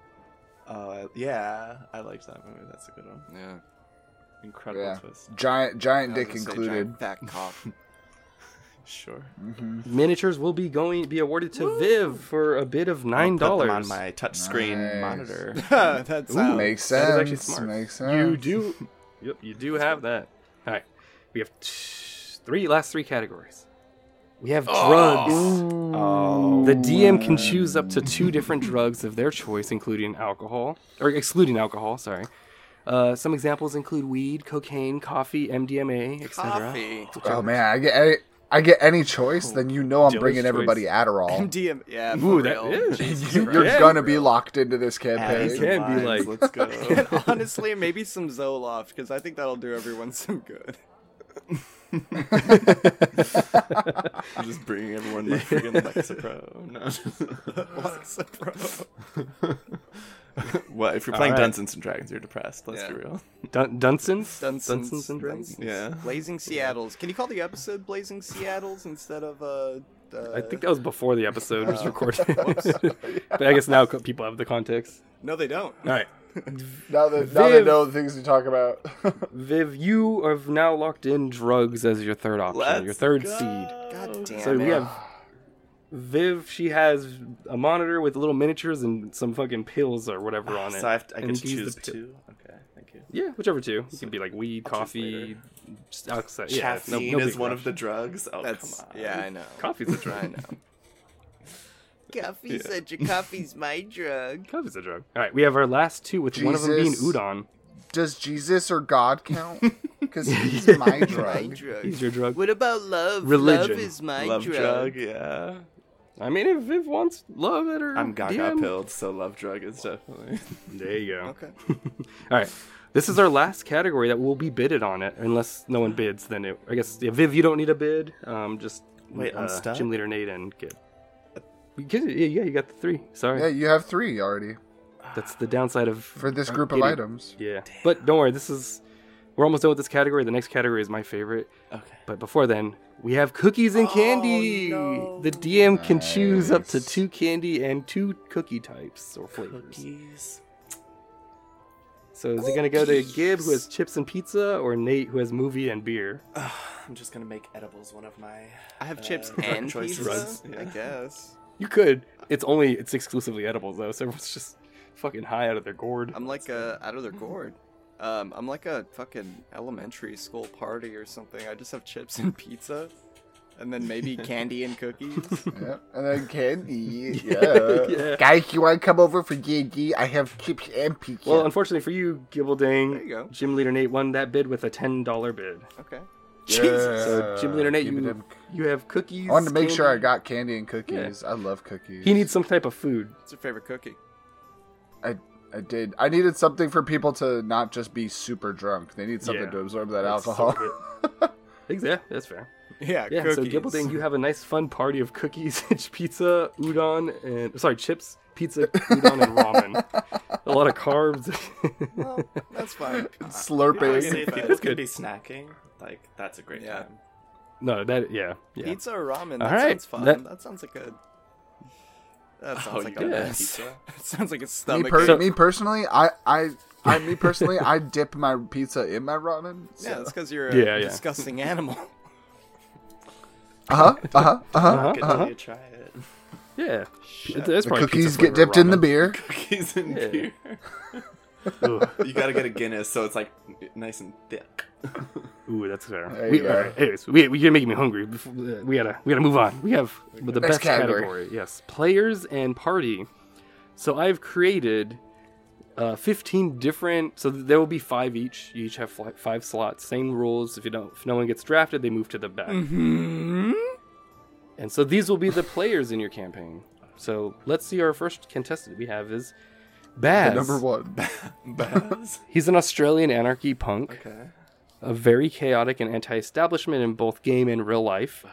Yeah, I liked that movie. That's a good one. Yeah. Incredible Yeah. twist. Giant I dick was gonna say included. giant fat cop. Sure. Miniatures will be awarded to Viv for a bid of $9. Put them on my touchscreen Nice. monitor. that sounds Makes That is sense. actually smart. Makes sense. You do. Yep, you do have that. All right, we have last three categories. We have drugs. Oh. The DM can choose up to 2 different drugs of their choice, excluding alcohol. Sorry. Some examples include weed, cocaine, coffee, MDMA, etc. coffee. Oh man, I get any choice, then you know I'm Dealer's bringing choice. everybody Adderall. MDM. Yeah, for Ooh, that real. is. You're Yeah. gonna be locked into this It campaign. can be like- Let's go. And honestly, maybe some Zoloft, because I think that'll do everyone some good. I'm just bringing everyone the freaking Lexapro. No. Lexapro. What if you're playing Alright. Dungeons and Dragons? You're depressed. Let's be Yeah. real. Dunsons? Dunsons and Dragons? Yeah. Blazing Seattles. Can you call the episode Blazing Seattles instead of I think that was before the episode was recorded. But I guess now people have the context. No, they don't. All right. Now they Viv. know the things we talk about. Viv, you have now locked in drugs as your third option, Let's your third go. seed. God damn So it. we have Viv. She has a monitor with little miniatures and some fucking pills or whatever on it. So I And get to you use choose the pill- 2. Okay, thank you. Yeah, whichever two. It could be like weed, I'll choose coffee, later. just outside. Yeah, Caffeine no is big one rush. of the drugs. Oh, That's come on. yeah, I know. Coffee's a I drug. know. Coffee said your coffee's my drug. Coffee's a drug. All right, we have our last two, with one of them being Jesus. udon. Does Jesus or God count? Because he's my My drug. drug. He's your drug. What about love? Religion. Love is my Love drug. drug, yeah. I mean, if Viv wants love at her, I'm gaga DM. pilled, so love drug is definitely. There you go. Okay. All right. This is our last category that will be bidded on it, unless no one bids. Then I guess Viv, you don't need a bid. Just Wait, I'm stuck? Gym leader Nate and Gib. Yeah, you got the 3. Sorry, Yeah, you have 3 already that's the downside of for this group of getting- items. Yeah, but don't worry. We're almost done with this category. The next category is my favorite. Okay. But before then, we have cookies and candy. no. The DM can choose up to Nice. 2 candy and 2 cookie types or flavors. Cookies. So is it going to go to Gib, who has chips and pizza, or Nate, who has movie and beer? I'm just gonna make edibles one of my. I have chips drug and choice pizza. drugs. I guess. You could. It's exclusively edibles, though, so everyone's just fucking high out of their gourd. I'm like out of their gourd. I'm like a fucking elementary school party or something. I just have chips and pizza, and then maybe candy and cookies. Yeah. And then candy. Yeah. Yeah. Guys, you want to come over for D&D? I have chips and pizza. Well, unfortunately for you, Gibbeldang, There you go. Gym Leader Nate won that bid with a $10 bid. Okay. So Gym Leader Nate, Give me them- you have cookies. I wanted to make sure I candy. got candy and cookies. I love cookies. He needs some type of food. What's your favorite cookie? I did. I needed something for people to not just be super drunk. They need something Yeah. to absorb that That's alcohol. so good. Yeah, that's fair. Yeah, Yeah, cookies. so Gibbelding, you have a nice fun party of cookies, pizza, udon, and chips, pizza, udon, and ramen. A lot of carbs. Well, that's fine. Slurping. Honestly, if That's people good. can be snacking, like that's a great Yeah. time. No, yeah. Pizza or ramen? All That right, sounds fun. that- That sounds like a. That Oh, sounds like you a got mess. pizza? It sounds like a Me, stomach. So- me personally, I dip my pizza in my ramen. Yeah, that's because you're Yeah, a yeah. disgusting animal. Good till you try it. Yeah. Shut That's The probably cookies pizza get flavor dipped in the ramen. beer. Cookies and Yeah. beer. Ugh. You gotta get a Guinness, so it's like nice and thick. Ooh, that's fair. There you go. All right, anyways, you're making me hungry. We gotta move on. We have the Next best category. category. Yes, players and party. So I've created 15 different. So there will be 5 each. You each have 5 slots. Same rules. If no one gets drafted, they move to the back. Mm-hmm. And so these will be the players in your campaign. So let's see. Our first contestant we have is Baz. The number 1. Baz. He's an Australian anarchy punk. Okay. A very chaotic and anti-establishment in both game and real life.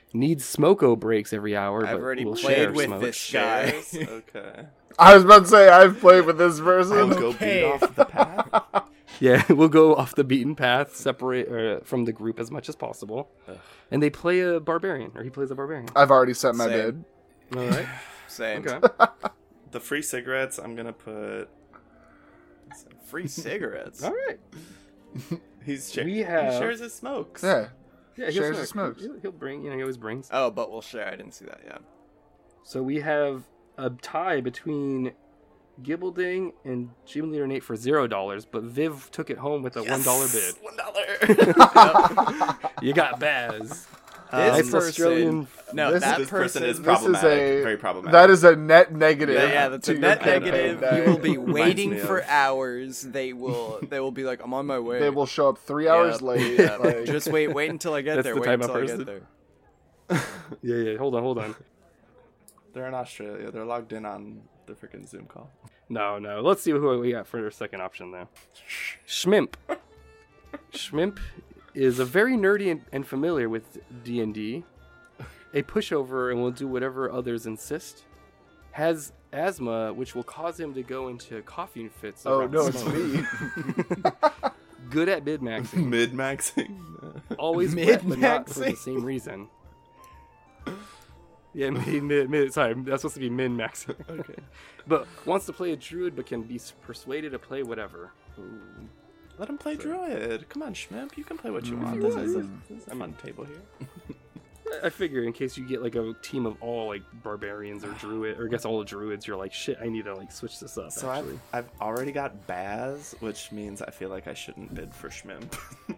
Needs smoko breaks every hour, I've but already we'll played share with smoke. this guy. Okay. I was about to say I've played with this person. I'll go beat off the path. Yeah, we'll go off the beaten path, separate from the group as much as possible. And they play a barbarian, or he plays a barbarian. I've already set my Same. bid. All right. Same. Okay. The free cigarettes, I'm gonna put. Free cigarettes. All right. He have- shares his smokes. Yeah. Yeah, Shares the smokes. He'll bring, he always brings. Oh, but we'll share. I didn't see that. Yeah. So we have a tie between Gibbelding and Gym Leader Nate for $0, but Viv took it home with a $1 bid. $1. You got Baz. This Nice Australian. No, This- that This person is This problematic. is Very problematic. That is a net negative. Yeah, that's to a your net campaign negative. day. You will be Reminds waiting me for of- hours. They will be like, I'm on my way. They will show up 3 hours Yeah. late. Yeah, like- just wait until I get That's there. the Wait type of until I person. get there. Yeah. Hold on. They're in Australia. They're logged in on the freaking Zoom call. No. Let's see who we got for our second option, though. Schmimp. Schmimp is a very nerdy and familiar with D&D. A pushover and will do whatever others insist. Has asthma, which will cause him to go into coughing fits. Oh around no, it's smoke. me. Good at mid-maxing. Mid-maxing. Always wet, but not for the Mid-maxing? same reason. Yeah, mid. Sorry, that's supposed to be min-maxing. Okay. But wants to play a druid, but can be persuaded to play whatever. Let him play druid. Come on, Schmimp. You can play what you want. This is a fun table here. I figure in case you get like a team of all like barbarians or druid, or I guess all the druids, you're like, shit, I need to like switch this up. So Actually, I've already got Baz, which means I feel like I shouldn't bid for Schmimp.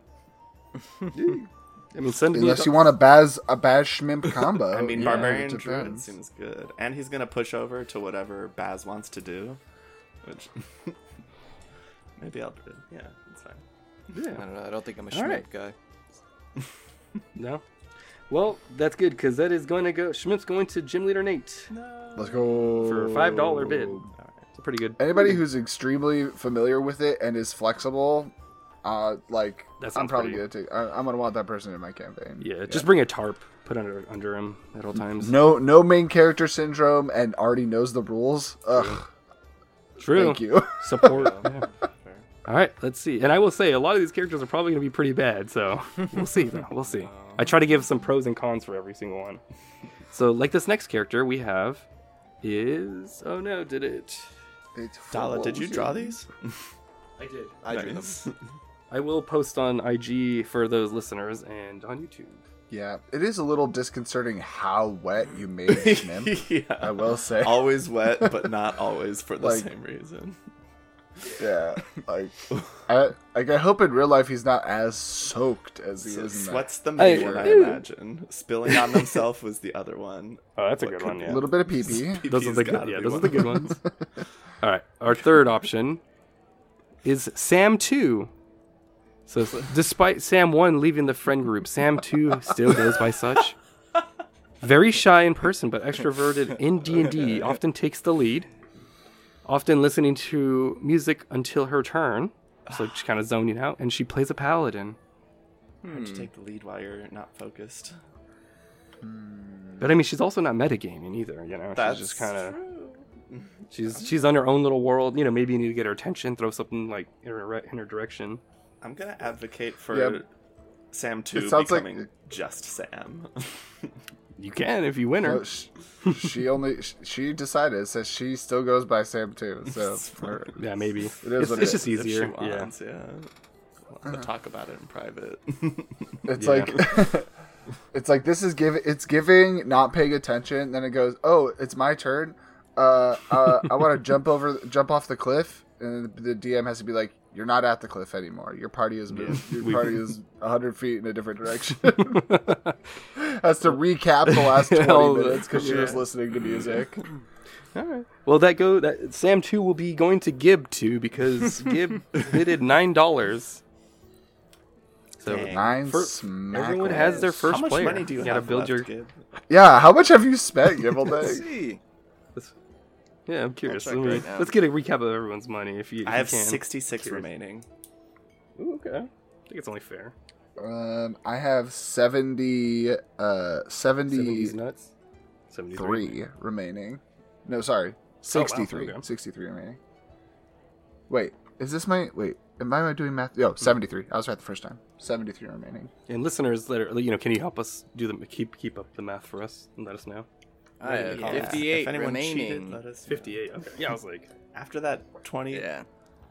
I mean, send me. Unless you want a Baz Schmimp combo. I mean, Yeah, Barbarian it Druid depends. seems good. And he's going to push over to whatever Baz wants to do, which maybe I'll bid. Yeah, it's fine. I Yeah. don't know. I don't think I'm a All Schmidt right. guy. No. Well, that's good because that is going to go. Schmidt's going to Gym Leader Nate Let's go for a $5 bid. It's a pretty good. Anybody who's extremely familiar with it and is flexible, like That I'm sounds probably pretty- gonna take. I'm gonna want that person in my campaign. Yeah, just bring a tarp, put under him at all times. No main character syndrome, and already knows the rules. Ugh. True. Thank you. Support. Yeah. All right, let's see. And I will say, a lot of these characters are probably going to be pretty bad, so we'll see. Though. We'll see. I try to give some pros and cons for every single one. So, like this next character we have is... Oh no, did it? Dala, did you draw these? I did. I drew them. Nice. I will post on IG for those listeners and on YouTube. Yeah, it is a little disconcerting how wet you made Schmimp. I Yeah. will say. Always wet, but not always for the Like- same reason. Yeah, like I hope in real life he's not as soaked as he So is in that. sweat's the main Hey, one, I ew. imagine. Spilling on himself was the other one. Oh, that's a What good could one, be? yeah. A little bit of pee-pee. Those are the gotta good, yeah, be those are one. the good ones. All right, our third option is Sam 2. So despite Sam 1 leaving the friend group, Sam 2 still goes by such. Very shy in person, but extroverted in D&D, often takes the lead. Often listening to music until her turn, so she's kind of zoning out, and she plays a paladin. Hard to take the lead while you're not focused. But I mean, she's also not metagaming either, you know? That's she's just kind of... true. She's on her own little world. You know, maybe you need to get her attention, throw something like in her direction. I'm gonna advocate for Yeah. Sam 2 It sounds like- becoming just Sam. You can if you win her. No, she decided. It says she still goes by Sam too. So Yeah, maybe. is It's, what it's it just If she easier. Yeah. wants, yeah. We'll talk about it in private. it's Yeah. like it's like this is giving not paying attention. Then it goes, oh, it's my turn. I want to jump off the cliff, and the DM has to be like, you're not at the cliff anymore. Your party is moved. Your party is 100 feet in a different direction. Has to recap the last 20 Hell, minutes because she was yeah. listening to music. All right. Well, that Sam 2 will be going to Gib 2 because Gib bidded $9. So Dang. Nine For- smack everyone has their first How much player. money do you gotta have build left, your. Gib? Yeah, how much have you spent, Let's Gibbledy? see. Yeah, I'm curious. check Let me- right now. let's get a recap of everyone's money if you. I have can. 66 Curious. remaining. Ooh, okay. I think it's only fair. I have 70, 70's nuts. 73 remaining. No, sorry. 63. Okay. 63 remaining. Wait, is this my... Wait, am I doing math? Yo, 73. I was right the first time. 73 remaining. And listeners that are, can you help us do the keep up the math for us and let us know? I have Yeah. 58 If anyone cheated, remaining. let us know. 58. Okay. Yeah, I was like, After that 20, Yeah.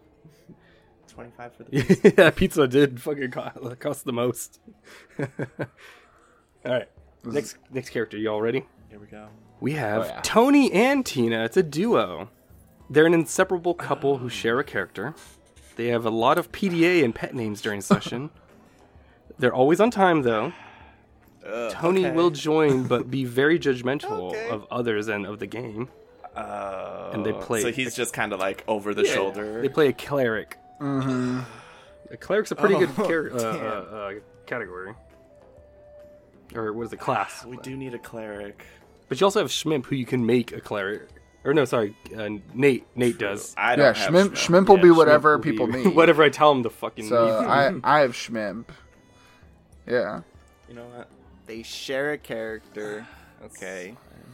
25 for the yeah, pizza did fucking cost the most. All right, next character. You all ready? Here we go. We have yeah. Tony and Tina. It's a duo. They're an inseparable couple who share a character. They have a lot of PDA and pet names during session. They're always on time, though. Tony okay. will join, but be very judgmental Okay. of others and of the game. And they play. So he's just kind of like over the shoulder. They play a cleric. Mm-hmm. A cleric's a pretty good damn. category. Or what is it? Class. We do need a cleric. But you also have Schmimp, who you can make a cleric. Or no, sorry, Nate. Nate does. I Yeah, don't have Schmimp will be whatever Will be people need. Whatever I tell him to fucking So need. I have Schmimp. Yeah. You know what? They share a character. Okay.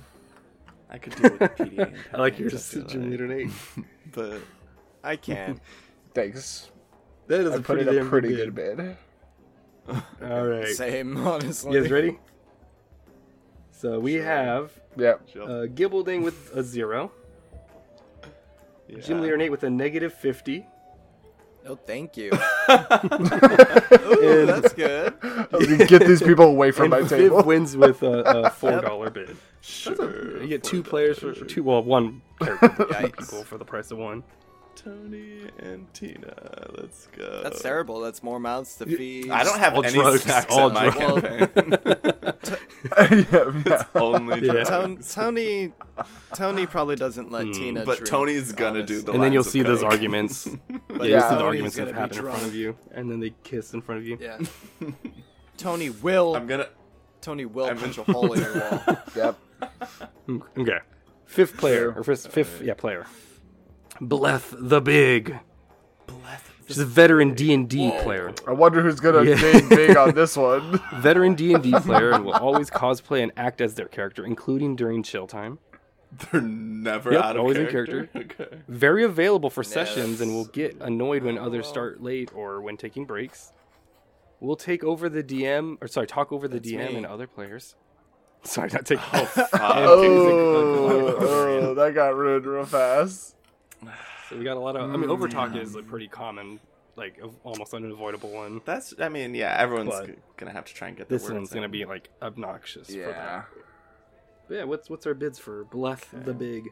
I could do with PDA. And I like pet your names, I feel gym like. leader, Nate. But I can't. Thanks. That is I a put in a damn pretty good bid. All right. Same, honestly. You guys ready? So we have Yep. Gibbelding with a 0. Yeah. Gym leader Nate with a -50. No, thank you. And- Ooh, that's good. Get these people away from And my Viv table. wins with a $4 bid. Sure. You get two players for one character for two Yikes. people for the price of one. Tony and Tina. Let's go. That's terrible. That's more mouths to feed. I don't have All any drugs, snacks all in my drugs. campaign. yeah. Only Yeah. drugs. Tony probably doesn't let Tina But drink, Tony's gonna do the And then you'll lines of see those coke. arguments. But You'll see the Tony's arguments that gonna be happen in front drunk. of you, and then they kiss in front of you. Yeah. Tony will I'm gonna. punch a hole in your wall. Yep. Okay. Fifth player, or fifth player. Bleth the Big. She's a veteran D&D player. I wonder who's gonna Yeah. name big on this one. Veteran D&D player and will always cosplay and act as their character, including during chill time. They're never Yep, out of always in character. Okay. Very available for sessions and will get annoyed when others start late or when taking breaks. Will take over the DM, or sorry, talk over the DM me. and other players. Sorry, not take. Oh, that got ruined real fast. So we got a lot of. I mean, overtalk is a pretty common, like almost unavoidable one. That's. I mean, yeah. Everyone's But gonna have to try and get the This words one's gonna in. be like obnoxious. For Yeah. that. But yeah. What's our bids for Bleth the Big?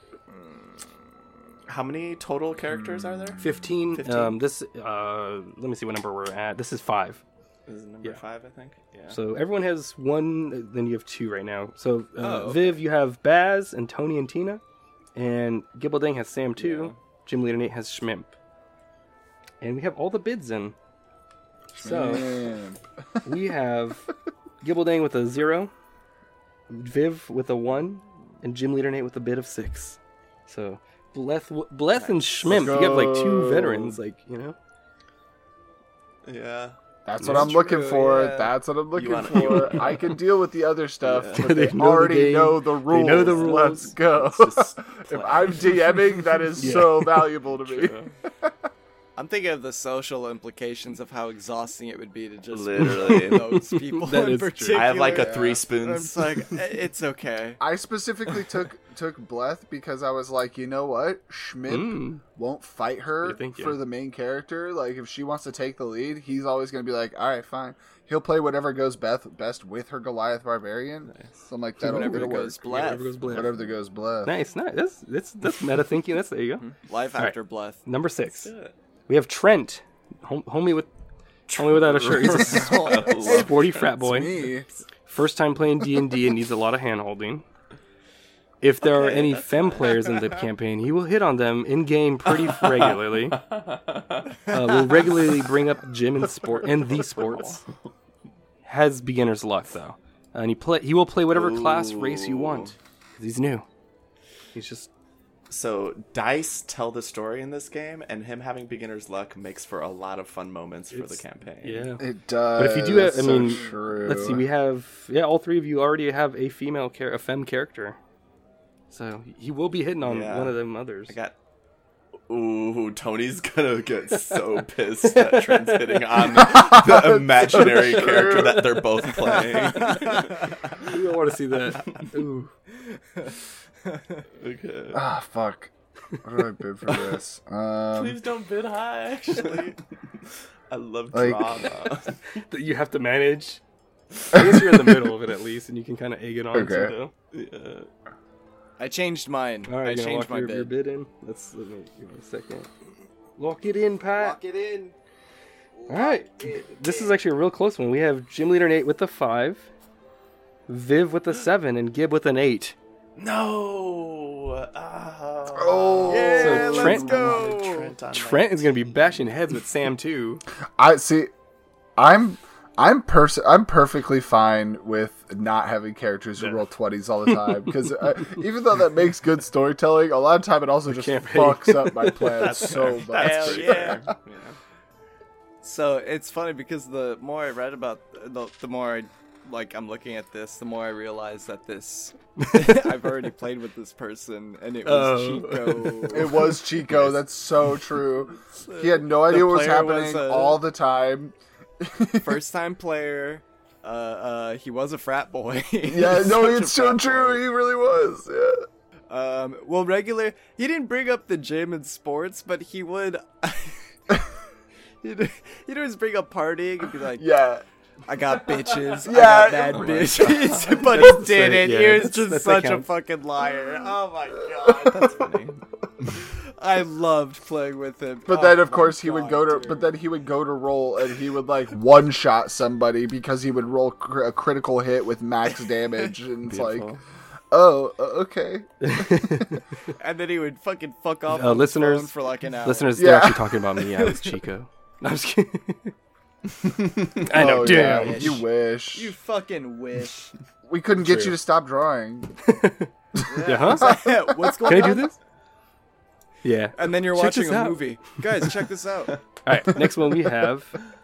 How many total characters are there? 15. 15? This. Let me see what number we're at. This is 5. This is number Yeah. 5, I think. Yeah. So everyone has 1. Then you have 2 right now. So okay. Viv, you have Baz and Tony and Tina, and Gibbelding has Sam too. Yeah. Gym leader Nate has Schmimp, and we have all the bids in. So Man. we have Gibbelding with a 0, Viv with a 1, and Gym leader Nate with a bid of 6. So Bleth and Schmimp, you have like 2 go. veterans, like, you know. Yeah. That's what I'm looking true, for. yeah. That's what I'm looking wanna- for. I can deal with the other stuff, but They they, know the already game. know the rules. know the rules. Let's go. Just If play. I'm DMing, that is Yeah. so valuable to me. I'm thinking of the social implications of how exhausting it would be to just Literally. those people That in is true. particular. I have like a Yeah. 3 I'm spoons. just like, it's okay. I specifically took Bleth because I was like, you know what? Schmimp won't fight her You think, yeah. for the main character. Like, if she wants to take the lead, he's always going to be like, all right, fine. He'll play whatever goes best with her Goliath Barbarian. So I'm like, that'll Whatever it'll goes work. Bleth. Whatever goes Bleth. Whatever that goes Bleth. Nice. That's meta thinking. There you go. Life All right. after Bleth. Number 6. Good. We have Trent, homie without a shirt. He's a sporty frat boy. Me. First time playing D&D and needs a lot of hand holding. If there are any femme players in the campaign, he will hit on them in game pretty regularly. Will regularly bring up gym and the sports. Has beginner's luck though, and he will play whatever class race you want. 'Cause he's new. He's just So dice tell the story in this game, and him having beginner's luck makes for a lot of fun moments for the campaign. Yeah. It does. But if you do have, That's I mean, so true. let's see, we have, all three of you already have a a femme character. So he will be hitting on one of them others. I got. Ooh, Tony's gonna get so pissed that Trent's hitting on the imaginary character that they're both playing. We don't want to see that. Ooh. Okay. Ah, fuck. What do I bid for this? Please don't bid high, actually. I love Like- drama. That you have to manage. I guess you're in the middle of it at least, and you can kind of egg it on. Okay. Too, Yeah. I changed mine. though. All right, I you gonna changed lock my your bid. bid in? Let me give me a second. Lock it in, Pat. Lock it in. All right. This is actually a real close one. We have Gym Leader Nate with the 5, Viv with the 7, and Gib with an 8. No. Oh, Yeah, So let's Trent- go. Trent is going to be bashing heads with Sam too. I see. I'm perfectly fine with not having characters who roll 20s all the time because even though that makes good storytelling, a lot of time it also just campaign. fucks up my plans so much. Hell pretty yeah. fair. So it's funny because the more I read about, the more I'm looking at this, the more I realize that this I've already played with this person, and it was Chico. It was Chico. That's so true. He had no idea what was player was, happening all the time. First time player. He was a frat boy. Yeah, no, Such a it's so frat true. boy. He really was. Yeah. Well, he didn't bring up the gym and sports, but he would. He'd always bring up partying and be like, Yeah. I got bitches. Yeah. I got bad bitches. But he didn't. yeah, He was that's- just that such a counts. fucking liar. Oh my god. That's funny. I loved playing with him. But Oh then, of my course, he would God, go to. dude. But then he would go to roll, and he would like one shot somebody because he would roll a critical hit with max damage, and it's like, Beautiful. oh, okay. And then he would fucking fuck off on listeners- the phone for like an hour. Listeners, Yeah. they're actually talking about me. Yeah, it's Chico. No, I'm just kidding. I know, Oh, damn. yeah, you wish. You fucking wish. We couldn't get True. you to stop drawing. Yeah, huh? What's going Can I on? do this? Yeah. And then you're Check watching this a out. movie. Guys, check this out. All right, next one we have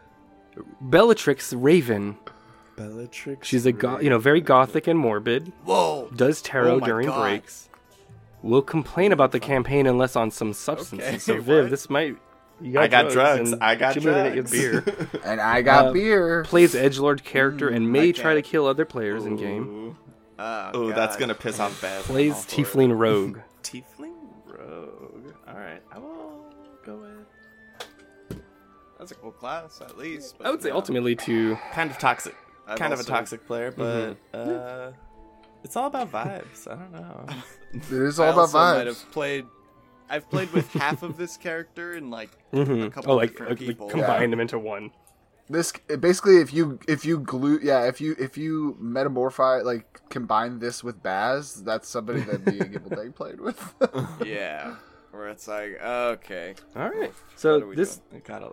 Bellatrix Raven. Bellatrix. She's a very gothic and morbid. Whoa. Does tarot Oh my during God. breaks. Will complain about the campaign unless on some substances. Okay, So Viv, what? this might. You I got drugs. and I got Jimmy Lynn drugs. gets beer. And I got Uh, beer. Plays edgelord character and may okay. try to kill other players in game. Oh, that's gonna piss off Bev. I'm all Plays for it. tiefling rogue. Tiefling Rogue. Alright, I will go with That's a cool class, at least. But I would say no. ultimately to kind of toxic. I've Kind of a also- toxic player, but it's all about vibes. I don't know. It is I all about also might vibes. have played. I've played with half of this character and like a Mhm. couple different like people. combine them into one. This basically, if you glue, if you metamorphize, like combine this with Baz, that's somebody that me and Gibble played with. Yeah, where it's like, okay, All right. what are So we this I gotta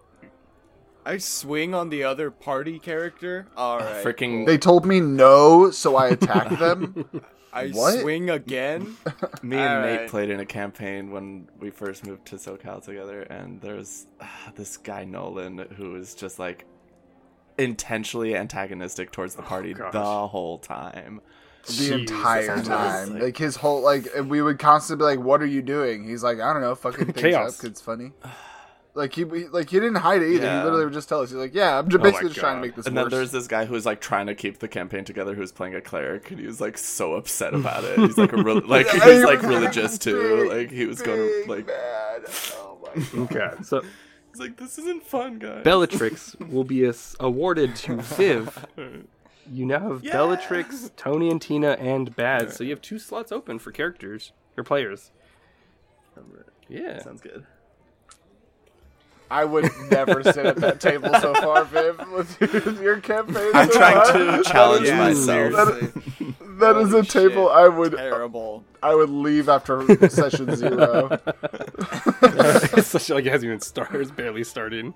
I swing on the other party character. All right, freaking They told me no, so I attacked them. I What? swing again. Me and Nate Alright. played in a campaign when we first moved to SoCal together, and there's this guy Nolan who is just like intentionally antagonistic towards the party gosh. the whole time. The Jeez, entire that sounds time, like- like his whole and we would constantly be like, "What are you doing?" He's like, "I don't know, fucking things Chaos. up 'cause it's funny." Like he didn't hide it either. Yeah. He literally would just tell us. He's like, "Yeah, I'm just Oh my basically just trying to God. make this And then worse." there's this guy who was like trying to keep the campaign together, who's playing a cleric, and he was like so upset about it. He's like a real like he was like religious too. Like he was gonna like bad. Oh my god. okay. So he's like, this isn't fun, guys. Bellatrix will be awarded to Viv. You now have Yeah. Bellatrix, Tony and Tina, and Baz. So you have 2 slots open for characters or players. Yeah. Sounds good. I would never sit at that table so far, Viv, with your campaign. I'm so trying hard. to challenge Yeah, myself. seriously. That is a Holy table shit. I would leave after session 0. It's such like it hasn't even started. It's barely started.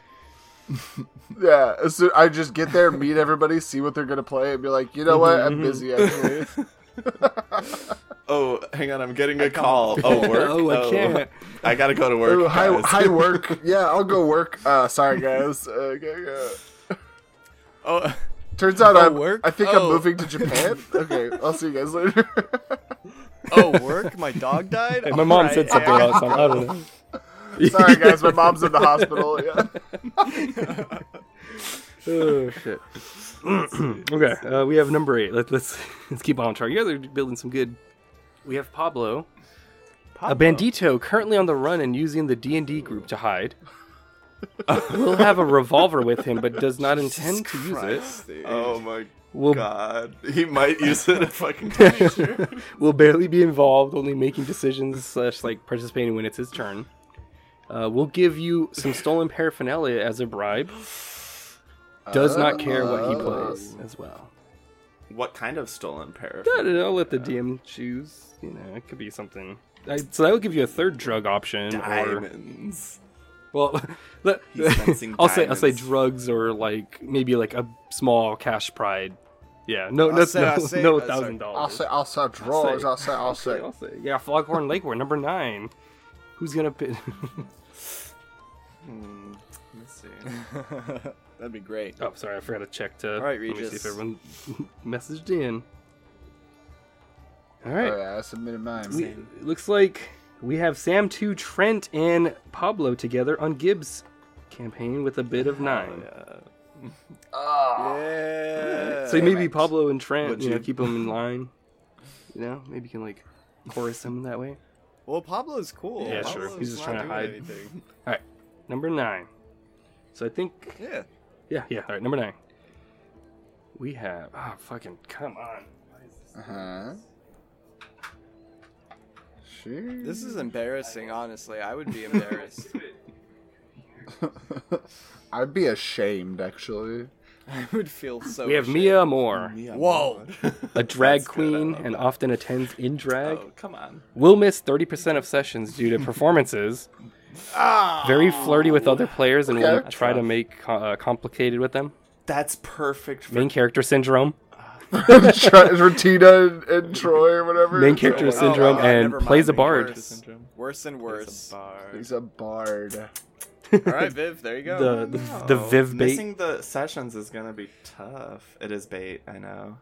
Yeah, so I just get there, meet everybody, see what they're gonna play, and be like, you know what, I'm busy actually. Oh, hang on, I'm getting a call. Oh, work? Oh, I can't. I gotta go to work. Ooh, guys. hi, work. Yeah, I'll go work. Sorry, guys. Okay. Oh, Turns out work? I think I'm Oh. moving to Japan. Okay, I'll see you guys later. work. My dog died. My mom said something about something. I don't know. Sorry, guys. My mom's in the hospital. Yeah. Oh shit. Okay, we have number 8. Let's keep on track. You guys are building some good. We have Pablo, a bandito currently on the run and using the D&D group to hide. Will have a revolver with him, but does not intend to use it. Oh my Will god. He might use it at fucking teenager. will barely be involved, only making decisions / like participating when it's his turn. We'll give you some stolen paraphernalia as a bribe. Does not care what he plays as well. What kind of stolen I paraphernalia? don't know, I'll let the DM choose. You know, it could be something. So that will give you a third drug option. Or, Diamonds. well, He's fencing I'll say diamonds. drugs or like maybe like a small cash pride. Yeah, no, I'll that's say- no, I'll say- no sorry. $1,000. I'll say drawers. I'll say. I'll say. Yeah, Foghorn Leghorn, number 9. Who's gonna pick? Let's see. That'd be great. Oh, sorry, I forgot to check to. All right, let me see if Regis. everyone messaged in. All right. Oh yeah, I submitted mine. It looks like we have Sam 2, Trent, and Pablo together on Gibbs' campaign with a bid of 9. Yeah. So maybe Pablo and Trent, Would you know, you? keep them in line. You know, maybe you can like chorus them in that way. Well, Pablo's cool. Yeah, sure. Pablo's He's just not trying to doing hide. anything. All right, number 9. So I think, Yeah. yeah. All right, number 9. We have. Oh, fucking come on. Uh-huh. This is embarrassing, honestly. I would be embarrassed. I'd be ashamed, actually. I would feel so We have ashamed. Mia Moore, Whoa. a drag That's good, I queen love and that. often attends in drag. Oh, come on. Will miss 30% of sessions due to performances. Very flirty with other players and will Okay. try to rough. make complicated with them. That's perfect for Main character syndrome. Ratina and Troy or whatever. Main character Oh, syndrome wow, and never mind, plays a main bard. character syndrome. Worse and Plays worse. a bard. He's a bard. All right, Viv, there you go. The Viv bait. Missing the sessions is gonna be tough. It is bait, I know.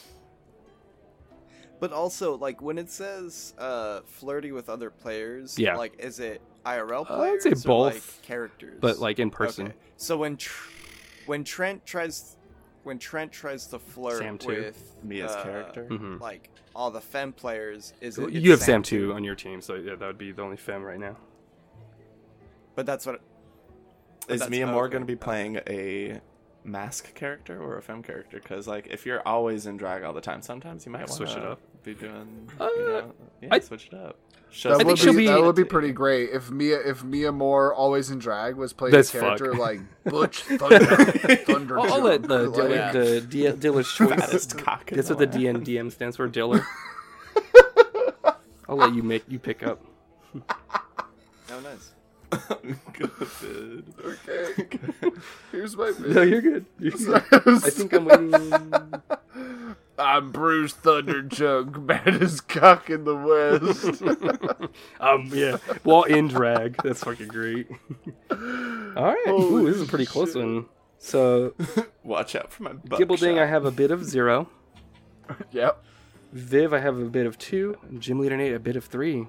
But also, like, when it says flirty with other players, Yeah. like, is it IRL I players would say or, like, both, characters? but like in person. Okay. So when Trent tries to flirt Sam too. with Mia's character. Mhm. like all the femme players, is it? You have it's Sam 2 on your team, so yeah, that would be the only femme right now. But that's what. Is that's- Mia Moore okay. gonna be playing a mask character or a femme character? Because like, if you're always in drag all the time, sometimes you might want Switch it up. Be doing, I- switch it up. That think would she'll be, be- that would be pretty great if Mia Moore, always in drag, was playing That's a character fuck. like Butch Thunder. I'll let the Like, dealer's choice. Fattest cock in That's the what the land. DM stands for, dealer. I'll let you pick up. Oh, nice. Good. Okay. Here's my bit. No, you're good. You're good. I think I'm waiting. I'm Bruce Thunderjug, baddest cock in the West. Yeah. Well, in drag. That's fucking great. All right. Ooh, this is a pretty close one. So, Watch out for my butt. Gibbleding, I have a bit of 0. Yep. Viv, I have a bit of 2. And Gym Leader Nate, a bit of 3.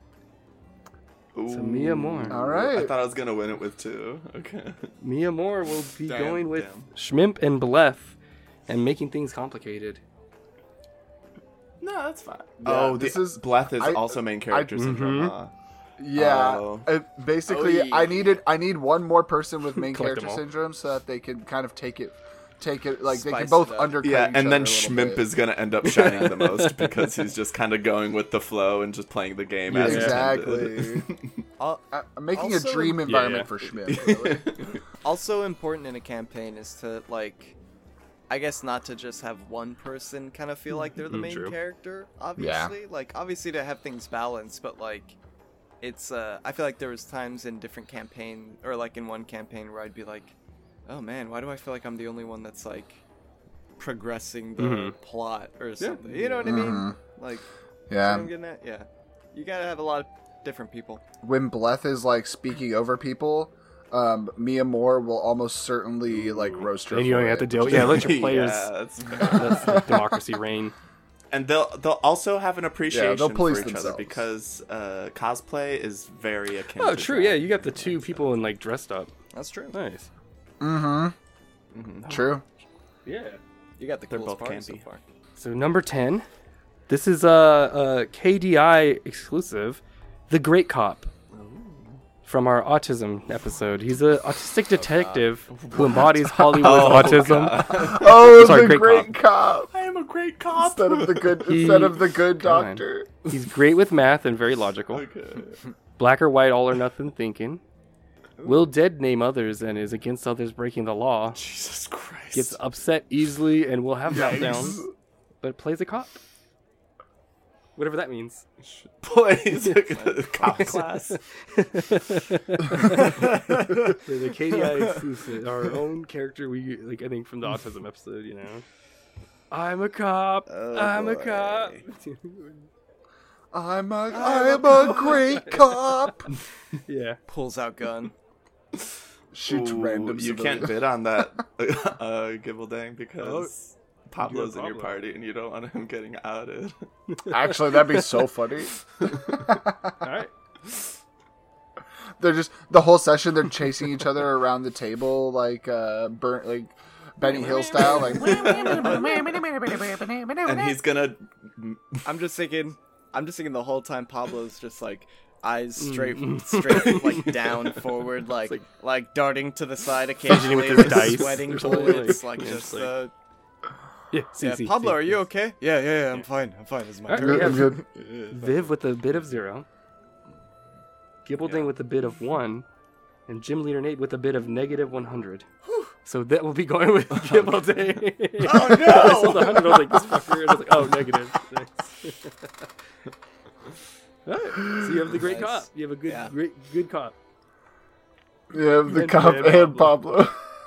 So Mia Moore. All I right. thought I was gonna win it with 2. Okay. Mia Moore will be Damn, going with damn. Schmimp and Bleth and making things complicated. No, that's fine. Yeah, this is- Bleth is I- also main character syndrome. Huh? Yeah. Oh. Basically, Oh, I need one more person with main Collect character them all. syndrome so that they can kind of take it like they can Spice both it up. undercut Yeah, each and then other a little Schmimp bit. is gonna end up shining the most because he's just kind of going with the flow and just playing the game as intended. Exactly. Al- I'm making Also- a dream environment yeah. for Schmimp. Really. Also important in a campaign is to, like, I guess not to just have one person kind of feel like they're the main true. character, obviously. Like, obviously to have things balanced, but, like, it's, I feel like there was times in different campaign, or, like, in one campaign where I'd be like, oh man, why do I feel like I'm the only one that's, like, progressing the plot or something? You know what I mean? Like, See Yeah. what I'm getting at? Yeah. You gotta have a lot of different people. When Bleth is like speaking over people, Mia Moore will almost certainly like roast her. And you for don't have to it. deal. Yeah, let your players. Yeah, that's fair. That's like democracy reign. And they'll also have an appreciation they'll for police each other themselves. because cosplay is very akin. Oh, to true. drag. Yeah, you got the two people in like dressed up. That's true. Nice. True. Yeah. You got the They're coolest both party so campy. far. So number 10, this is a KDI exclusive, The Great Cop, from our autism episode. He's an autistic detective who embodies Hollywood's autism. Oh, Sorry, the great great cop. I am a great cop. Instead of the good Come on. doctor. He's great with math and very logical. Okay. Black or white, all or nothing thinking. Will dead name others and is against others breaking the law. Jesus Christ. Gets upset easily and will have meltdowns, but plays a cop. Whatever that means. plays a cop class. The KDI exclusive, our own character. We like, I think, from the autism episode. You know, I'm a cop. I'm a cop. I'm a great cop. Yeah. Pulls out gun. Shoots Ooh, random. You can't civilians. bid on that, Gibbeldang, because Pablo's in your Pablo. party and you don't want him getting outed. Actually, that'd be so funny. All right. They're just the whole session. They're chasing each other around the table like Benny Hill style. Like And he's gonna. I'm just thinking the whole time Pablo's just like eyes straight like down forward, like darting to the side occasionally with his with dice sweating or something, bullets, like, like yeah, just it's Yeah. yeah. see, Pablo, see. are you okay? Yeah, I'm fine. This is my All right, turn. we have good. Viv with a bid of 0. Gibbelding with a bid of 1. And Gym Leader Nate with a bid of negative 100. So that will be going with Gibbelding. Oh no! I saw the 100, I was like, this fucker. And I was like, oh, negative. All right. So you have the great Nice. cop. You have a good, Yeah. good cop. Yeah, the And cop Dan and Pablo.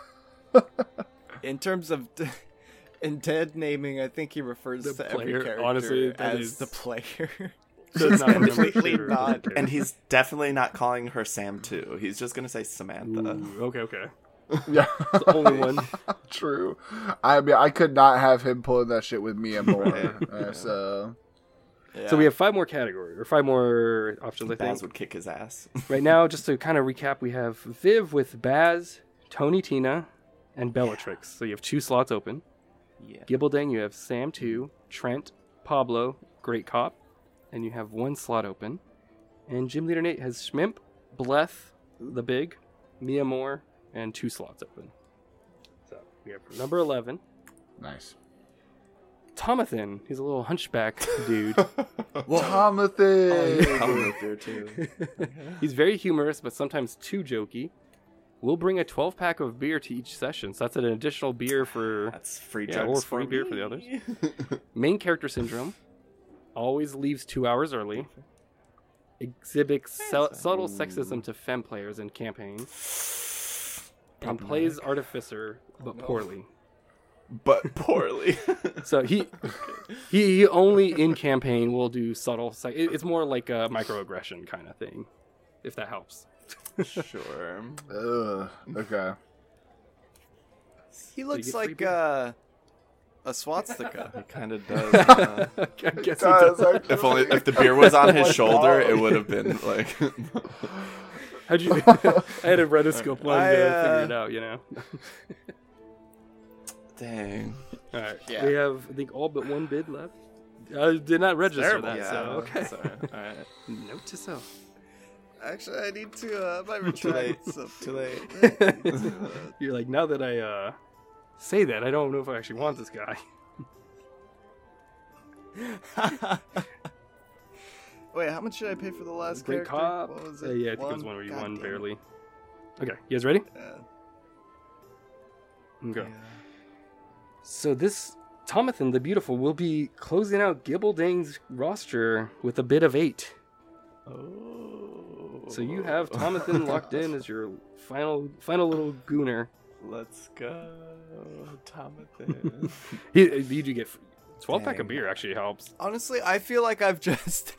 In terms of in dead naming, I think he refers The to player, every character honestly, that as is- the player. Does not remember Completely her not. character. And he's definitely not calling her Sam too. He's just gonna say Samantha. Ooh, okay. Yeah, The only one. true. I mean, I could not have him pulling that shit with Mia Moore. Right. So So we have 5 more categories, or 5 more options, I think. Baz would kick his ass. Right now, just to kind of recap, we have Viv with Baz, Tony Tina, and Bellatrix. So you have 2 slots open. Yeah. Gibbeldang, you have Sam 2, Trent, Pablo, Great Cop, and you have 1 slot open. And Gym Leader Nate has Schmimp, Bleth, The Big, Mia Moore, and 2 slots open. So we have number 11, nice. Tomathan. He's a little hunchback dude. Tomathan. Coming with there too. He's very humorous, but sometimes too jokey. We'll bring a 12-pack of beer to each session, so that's an additional beer for That's free Yeah, jugs or free for beer me. for the others. Main character syndrome. Always leaves 2 hours early. Exhibits subtle sexism to femme players in campaign. And plays artificer, but poorly. But poorly. So he only in campaign will do subtle it's more like a microaggression kind of thing, if that helps. Sure. Ugh, okay. He you looks get free like beer? a swastika. He kind of does. I guess he Does, does. actually. If only if the beer was on Oh his my shoulder, God. it would have been like. How'd you? I had a rotoscope one to figure it out, you know. Dang. All right, Yeah. we have I think all but 1 bid left. I did not register terrible. that, Yeah. so okay. Sorry. All right. Note to self. Actually, I need to. My Too late. Too late. You're like, now that I say that, I don't know if I actually want this guy. Wait, how much should I pay for the last Great character? cop. What was it? Yeah, I think it was one where you God won damn it. barely. Okay, you guys ready? Yeah. Okay. So this Tomathan the Beautiful will be closing out Gibbeldang's roster with a bid of 8. Oh. So you have Tomathan locked in as your final little gooner. Let's go, Tomathan. You do get 12-pack Dang. of beer actually helps. Honestly, I feel like I've just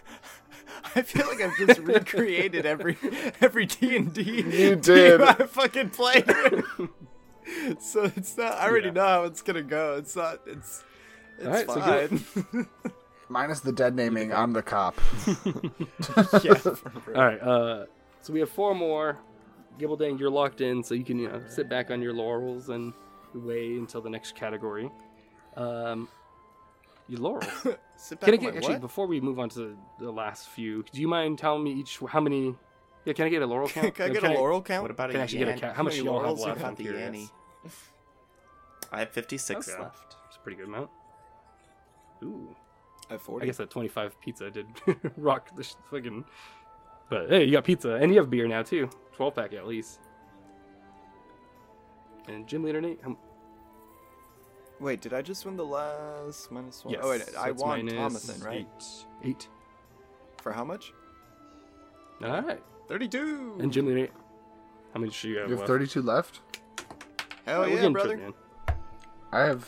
recreated every D&D You did. I fucking played. So it's not. I already know how it's gonna go. It's not. It's Alright, so good. fine. Minus the dead naming, I'm the cop. Yeah. For real. All right, so we have 4 more. Gibbeldang, you're locked in, so you can sit back on your laurels and wait until the next category. Your laurels. Sit Can I back get on my actually what? before we move on to the last few? Do you mind telling me how many? Yeah, can I get a laurel count? Can I get a laurel count? What about Can I a actually get a Yan- count? How much many do y'all have laurels you left? What I'm about the curious. Yanny? I have 56 Okay. left. It's a pretty good amount. Ooh. At 40. I guess that 25 pizza did rock the fucking. But hey, you got pizza, and you have beer now too. 12-pack at least. And Gym Leader Nate, Wait, did I just win the last -1? yes, Oh wait, I that's won minus Thomason, right? 8. For how much? All right. 32. And Gym Leader Nate, how many should you have You have left? 32 left? Hell We're yeah, getting brother. tripped, man. I have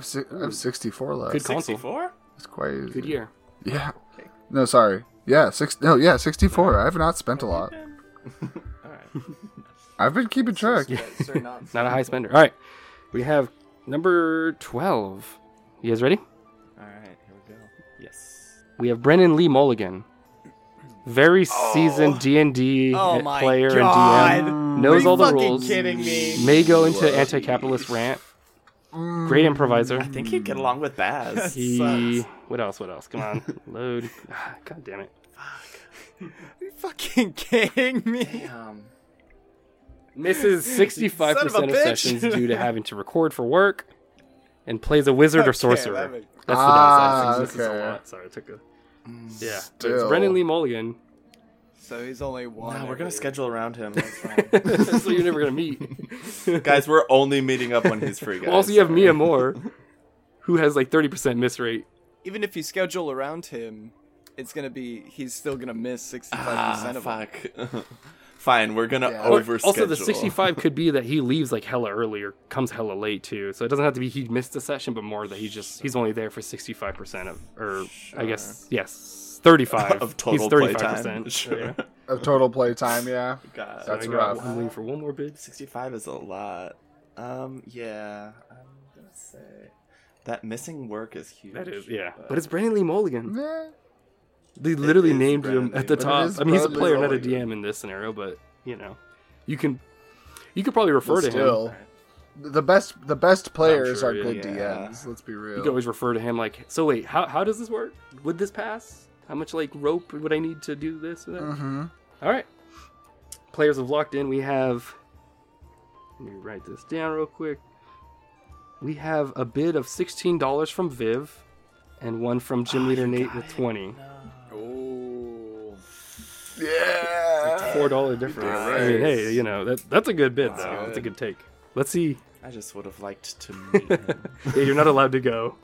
64 left. Good console. 64? It's quite Good year. Yeah. No, sorry. Yeah, 64. I have not spent a lot. Alright. I've been keeping track. Not a high spender. All right. We have number 12. You guys ready? Alright, here we go. Yes. We have Brennan Lee Mulligan. Very seasoned D&D Oh my player God. and DM. Knows Are all you the fucking rules. kidding me? May go into anti-capitalist rant. Great improviser. I think he'd get along with Baz. He... What else? Come on. Load. God damn it. Are you fucking kidding me? Damn. Misses 65% Son of a of bitch. sessions due to having to record for work. And plays a wizard or Okay, sorcerer. that makes- That's the downside. Ah, This is a okay. lot. Sorry, I took a... Yeah. It's Still. Brennan Lee Mulligan. So he's only one. No, we're gonna every- schedule around him. That's fine. So you're never going to meet. Guys, we're only meeting up when he's free, guys. Well, also, you have Mia Moore, who has like 30% miss rate. Even if you schedule around him, it's gonna be. He's still gonna miss 65% of them. Fuck. Fine, we're gonna Yeah. overschedule. Also, the 65 could be that he leaves like hella early or comes hella late too. So it doesn't have to be he missed a session, but more that he's only there for 65% of, or I guess yes, 35 Of total He's playtime. 35%. Sure. Yeah. Of total playtime, yeah. God, That's I got rough. I'm waiting for one more bid. 65 is a lot. Yeah, I'm gonna say that missing work is huge. That is, yeah. But it's Brandon Lee Mulligan. Yeah. They literally is named him Brandon at the Lee. But it top. is I mean, he's a Brandon player, not a Mulligan. DM in this scenario, but you know, you could probably refer But to him. still, the best players sure, are yeah. good Yeah. DMs. Let's be real. You could always refer to him like, so wait, how does this work? Would this pass? How much like rope would I need to do this or that? Mm-hmm. All right. Players have locked in. We have. Let me write this down real quick. We have a bid of $16 from Viv, and one from Gym Leader Nate with 20. Oh. Yeah. $4 difference. I mean, hey, you know that's a good bid though. good. That's a good take. Let's see. I just would have liked to meet him. Yeah, you're not allowed to go.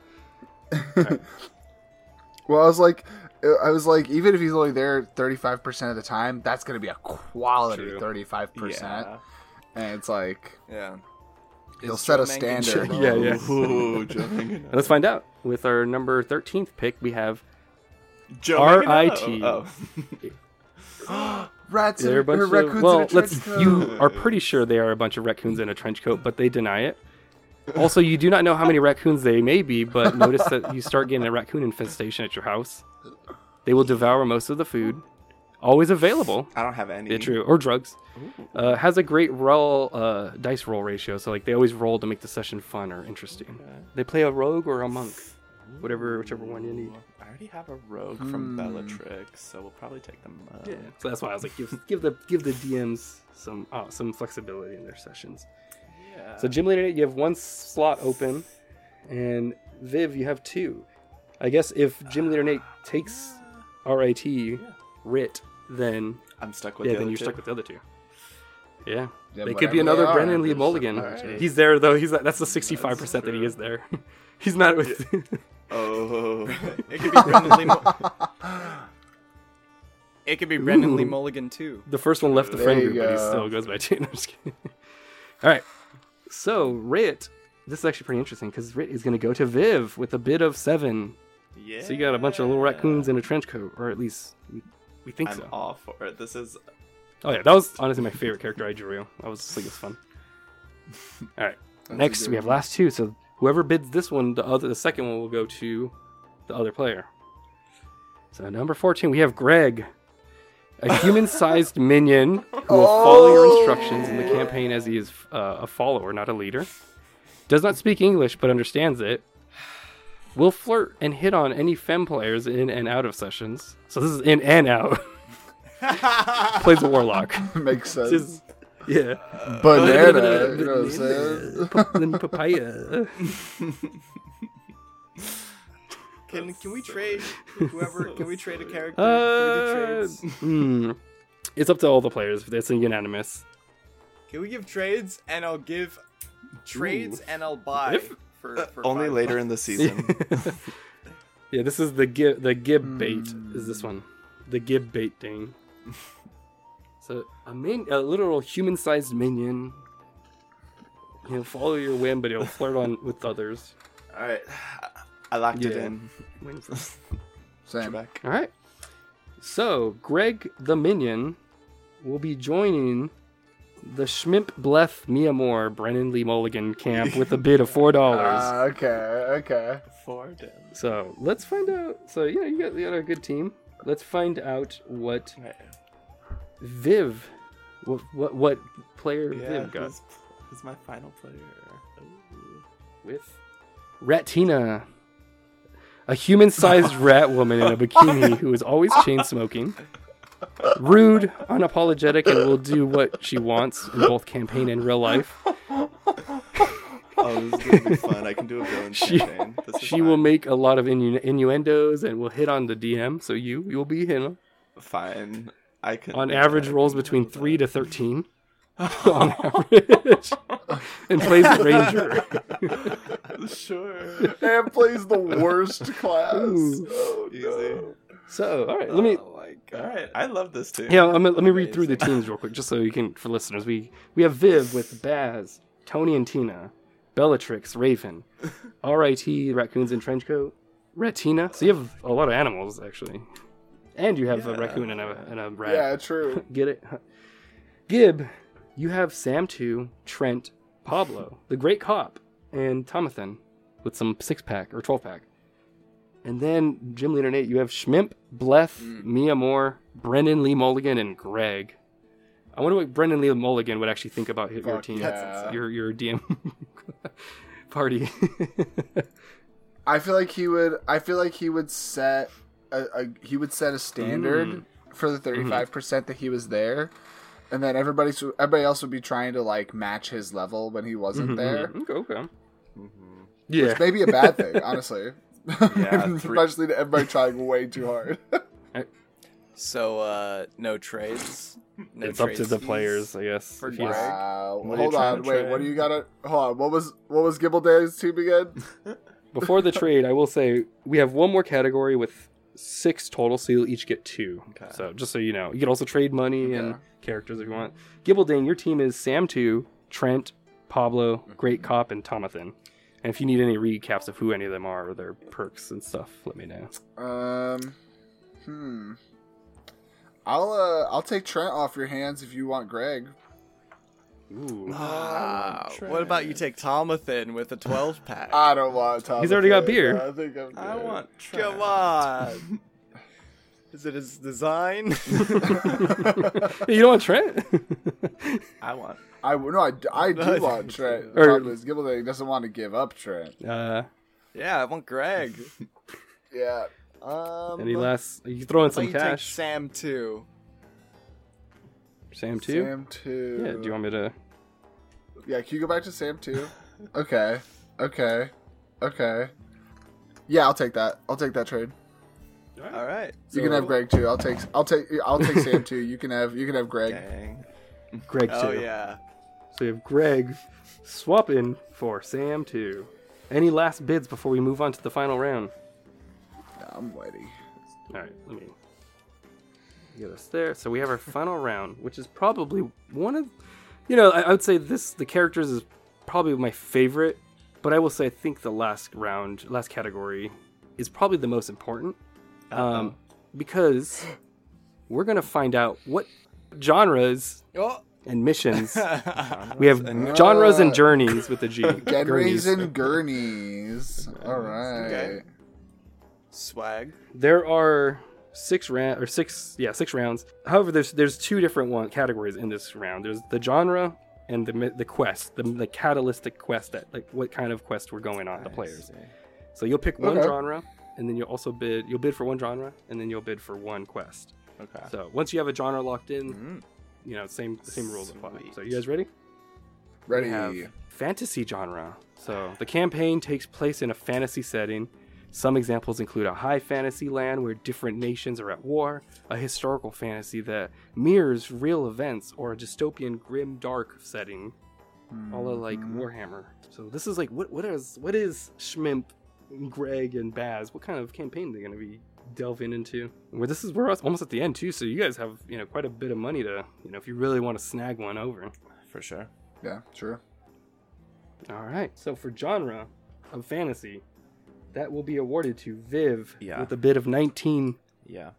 Well, I was like, even if he's only there 35% of the time, that's gonna be a quality True. 35%. Yeah. And it's like Yeah. he'll Is set a Joe Mangan standard. chill? Yeah, yeah. Ooh, Joe Manganiello. Let's find out. With our number 13th pick, we have Joe R.I.T.. Manganiello. Oh. Rats they're a and bunch of raccoons well. in a trench Let's. coat. You are pretty sure they are a bunch of raccoons in a trench coat, but they deny it. Also, you do not know how many raccoons they may be, but notice that you start getting a raccoon infestation at your house. They will devour most of the food. Always available. I don't have any. Yeah, true. Or drugs. Has a great dice roll ratio, so like they always roll to make the session fun or interesting. They play a rogue or a monk, whichever one you need. I already have a rogue from Bellatrix, so we'll probably take them up. Yeah, so that's why I was like, give the DMs some flexibility in their sessions. Yeah. So Gym Leader, you have one slot open, and Viv, you have two. I guess if Gym Leader Nate takes RIT, Writ, then I'm stuck with yeah, the then other you're two. stuck with the other two. Yeah, Yeah, they could be whatever another they are, Brennan Lee just Mulligan. Alright. He's there though. That's the 65% that he is there. He's not with. Oh. It could be Brendan Lee. It could be Brendan Lee Ooh. Mulligan too. The first one left the There friend you group, but he go. still goes by two. No, I'm just kidding. All right. So, Rit, this is actually pretty interesting because Rit is going to go to Viv with a bid of 7. Yeah. So you got a bunch of little raccoons in a trench coat, or at least we think I'm so. all for it. This is Oh yeah, that was honestly my favorite character I drew. I was just like, it's fun. All right, next we have last two. So whoever bids this one, the second one will go to the other player. So number 14, we have Greg, a human-sized minion who will follow your instructions in the campaign as he is a follower, not a leader. Does not speak English but understands it. Will flirt and hit on any femme players in and out of sessions. So this is in and out. Plays a warlock. Makes sense. Just, yeah. Banana. You know what I'm saying? Papaya. Can we trade whoever? Can we trade a character? Can we do trades? It's up to all the players. It's a unanimous. Can we give trades? And I'll give trades and I'll buy for only $5. later in the season. Yeah, this is the gib bait. Is this one the gib bait thing? So a literal human-sized minion. He'll follow your whim, but he'll flirt with others. All right, I locked it Yeah. in. Waiting for- Same. Back. All right. So Greg the minion will be joining the Schmimp Bleth Mia Moore Brennan Lee Mulligan camp with a bid of $4. Okay. 4 damn. So let's find out. So yeah, you got a good team. Let's find out what Right. Viv, what player Yeah, Viv got who's my final player? Ooh. with Ratina, a human-sized rat woman in a bikini who is always chain smoking, rude, unapologetic, and will do what she wants in both campaign and real life. Oh, this is gonna be fun. I can do a villain campaign. This is She will fine. make a lot of innuendos and will hit on the DM. So you'll be him. Fine. I can. On do average, that. rolls between 3 to 13. On average, and plays ranger. Sure. And plays the worst class. Easy. So, all right, let me. Oh my All god. right. I love this too. Yeah, let me read through the teams real quick, just so you can, for listeners. We have Viv with Baz, Tony and Tina, Bellatrix, Raven, R.I.T. Raccoons in Trenchcoat, Retina. So you have a lot of animals actually, and you have a raccoon and a rat. Yeah, true. Get it? Gib, you have Sam 2, Trent, Pablo, the Great Cop, and Tomathan with some 6-pack or 12-pack. And then, Gym Leader Nate, you have Schmimp, Bleth, Mia Moore, Brendan Lee Mulligan, and Greg. I wonder what Brendan Lee Mulligan would actually think about your Fuck team, yeah. your DM party. I feel like he would set a standard for the 35% that he was there, and then everybody else would be trying to like match his level when he wasn't there. Okay. Yeah. Maybe a bad thing, honestly. Yeah, Especially to everybody trying way too hard. So no trades. No It's up to trades the fees? players, I guess. For if he has- Greg? Wow. What are you Hold trying on, to wait. trade? What do you got? Hold on. What was Gibbleday's team again? Before the trade, I will say we have one more category with 6 total, so you'll each get 2. Okay. So just so you know, you can also trade money and characters if you want. Gibbeldane, your team is Sam 2, Trent, Pablo, Great Cop, and Tomathan. And if you need any recaps of who any of them are or their perks and stuff, let me know. I'll take Trent off your hands if you want Greg. Ooh. What about you take Tomathan with a 12-pack? I don't want Tom. He's already got beer. I think I'm I good. want. Trent. Come on. Is it his design? You don't want Trent? I want. I do want Trent. Or- Problem is, Gibbledy doesn't want to give up Trent. Yeah, I want Greg. Yeah. Any last? You can throw in Why some you take cash. Sam too? Sam 2? Sam 2. Yeah, do you want me to? Yeah, can you go back to Sam 2? Okay. Yeah, I'll take that. I'll take that trade. All right. You can have Greg too. I'll take Sam 2. You can have Greg. Dang. Greg 2. Oh yeah. So we have Greg swapping for Sam 2. Any last bids before we move on to the final round? I'm ready. All right, let me get us there. So we have our final round, which is probably one of, I would say the characters is probably my favorite But I will say, I think the last category is probably the most important. Because we're going to find out what genres and missions. We have genres and journeys with the G. Genres and gurneys. All right. Okay. Swag. There are 6 rounds. However, there's 2 different categories in this round. There's the genre and the quest, the catalytic quest, that like what kind of quest we're going on, the players. So you'll pick one genre, and then you'll bid for one genre, and then you'll bid for one quest. Okay. So once you have a genre locked in, the same rules apply. So you guys ready? Ready. We have fantasy genre. So the campaign takes place in a fantasy setting. Some examples include a high fantasy land where different nations are at war, a historical fantasy that mirrors real events, or a dystopian grim dark setting, all like Warhammer. So this is like what is Schmimp, Greg, and Baz? What kind of campaign they're going to be delving into? We're almost at the end too, so you guys have quite a bit of money to if you really want to snag one over. For sure. Yeah, true. All right. So for genre of fantasy, that will be awarded to Viv with a bid of 19. Yeah.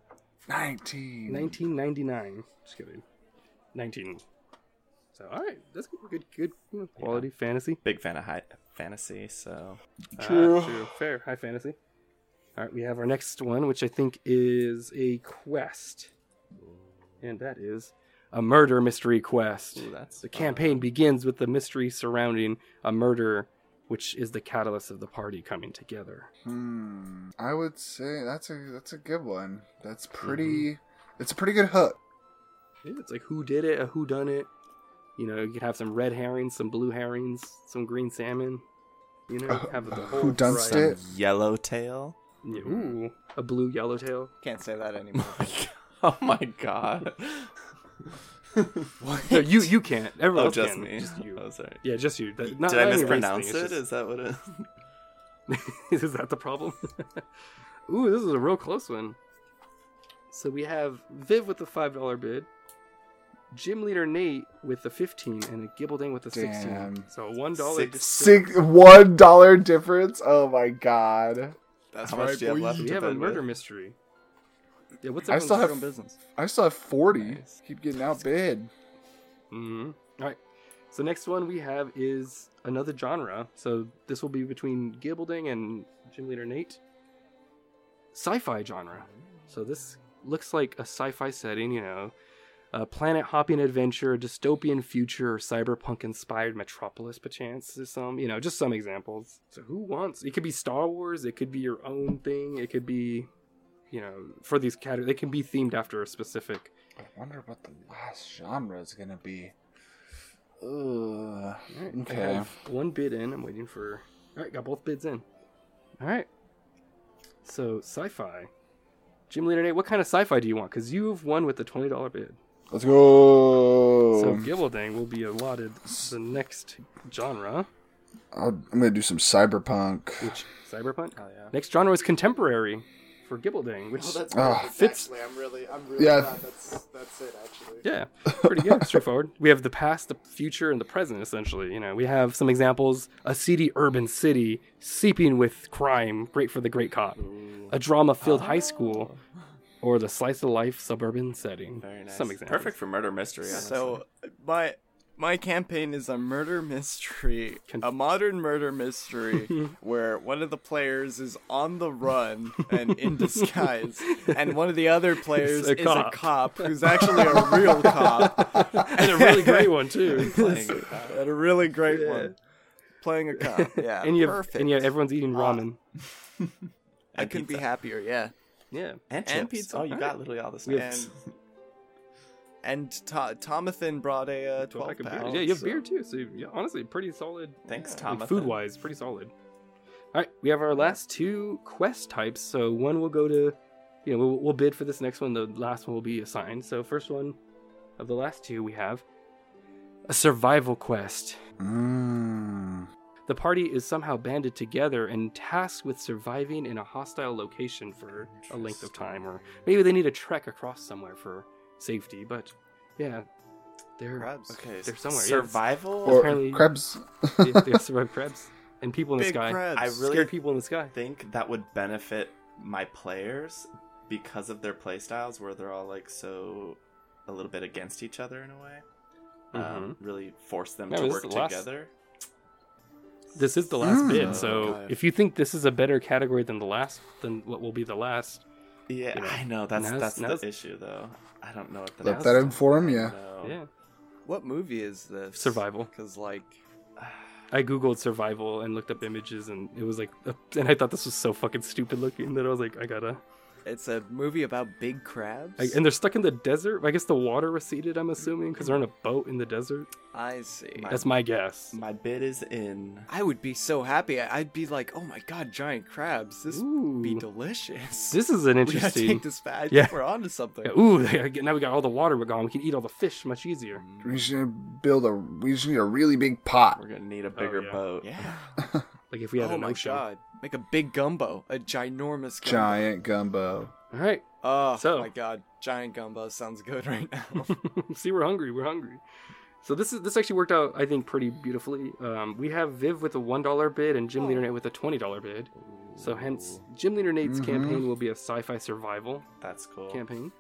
19.99. Just kidding. 19. So all right, that's good quality fantasy. Big fan of high fantasy, so True. Fair. High fantasy. All right, we have our next one, which I think is a quest, and that is a murder mystery quest. Ooh, that's the campaign begins with the mystery surrounding a murder, which is the catalyst of the party coming together. I would say that's a good one. That's pretty. It's a pretty good hook. Yeah, it's like who did it, a who done it. You could have some red herrings, some blue herrings, some green salmon. Have the whole Who dunced variety. it? Yellowtail. Yeah, ooh, a blue yellowtail. Can't say that anymore. Oh my god. No, you can't. Everyone else just can. me. Just you. Oh, sorry. Yeah, just you. Did I mispronounce it? Is that what it is? Is that the problem? Ooh, this is a real close one. So we have Viv with the $5 bid, Gym Leader Nate with the 15, and a Gibbelding with the 16. Damn. So $1. $1 difference. Oh my god. That's How much do you have left? We to have a bid murder with? mystery. Yeah, what's I still everyone's have- business? I still have 40. Nice. Keep getting outbid. All right. So next one we have is another genre. So this will be between Gibbelding and Gym Leader Nate. Sci-fi genre. So this looks like a sci-fi setting, a planet-hopping adventure, a dystopian future, or cyberpunk-inspired metropolis, perchance. Some, just some examples. So who wants? It could be Star Wars. It could be your own thing. It could be, for these categories, they can be themed after a specific. I wonder what the last genre is gonna be. Ugh. All right, I Okay. have one bid in. I'm waiting for. All right, got both bids in. All right. So sci-fi. Gym Leader Nate, what kind of sci-fi do you want? Because you've won with the $20 bid. Let's go. So Gibbelding will be allotted the next genre, I'm gonna do some cyberpunk. which cyberpunk. Oh yeah. Next genre is contemporary for Gibbelding, which fits. Actually, I'm really Yeah. glad that's it. Actually, Yeah, pretty good, straightforward. We have the past, the future, and the present. Essentially, we have some examples: a seedy urban city seeping with crime, great for the great cop; a drama-filled high school, or the slice-of-life suburban setting. Very nice. Some examples. Perfect for murder mystery. Honestly. So my campaign is a murder mystery, a modern murder mystery where one of the players is on the run and in disguise, and one of the other players is a cop who's actually a real cop, And a really great one too. Playing a cop. and a really great one, playing a cop. Yeah, And you perfect. everyone's eating ramen. I couldn't be happier. Yeah, Yeah. And And chips. pizza. Oh, you got literally all the stuff. and Tomathan brought a 12 Pack of pack. beer. Yeah, you have beer too. So honestly, pretty solid. Thanks, Tom. Like, food-wise, pretty solid. All right, we have our last 2 quest types. So one will go to, we'll bid for this next one. The last one will be assigned. So first one of the last 2, we have a survival quest. The party is somehow banded together and tasked with surviving in a hostile location for a length of time, or maybe they need to trek across somewhere for safety. But yeah, they're Crabs. Okay, They're somewhere. Survival. Or apparently- Krebs. They survive crabs. and people in the Big sky. crabs. I really Scared people in the sky. think that would benefit my players because of their playstyles, where they're all like so a little bit against each other in a way. Really force them Yeah, to this work is the last- together. This is the last bid, Oh, so God. if you think this is a better category than what will be the last, Yeah, You know, I know that's now's- the issue though. I don't know what the Let next that one inform is. ya. No. yeah. What movie is this? Survival. Because like, I googled survival and looked up images, and it was like, and I thought this was so fucking stupid looking that I was like, I gotta. it's a movie about big crabs. And they're stuck in the desert. I guess the water receded. I'm assuming because they're on a boat in the desert. I see. That's my guess. My bid is in. I would be so happy. I'd be like, oh my god, giant crabs. This would be Ooh. delicious. This is an we gotta interesting. take this back. I Yeah. think we're onto something. Yeah, ooh, now we got all the water gone. We can eat all the fish much easier. We should we just need a really big pot. We're gonna need a bigger yeah. boat. Yeah. Like if we had Oh an my ocean. god. Make a big gumbo. A ginormous gumbo. Giant gumbo. All right. Oh So- my god. Giant gumbo sounds good right now. See, we're hungry. We're hungry. So this actually worked out, I think, pretty beautifully. We have Viv with a $1 bid and Gym Leader Nate with a $20 bid. So hence, Gym Leader Nate's campaign will be a sci-fi survival That's cool. campaign,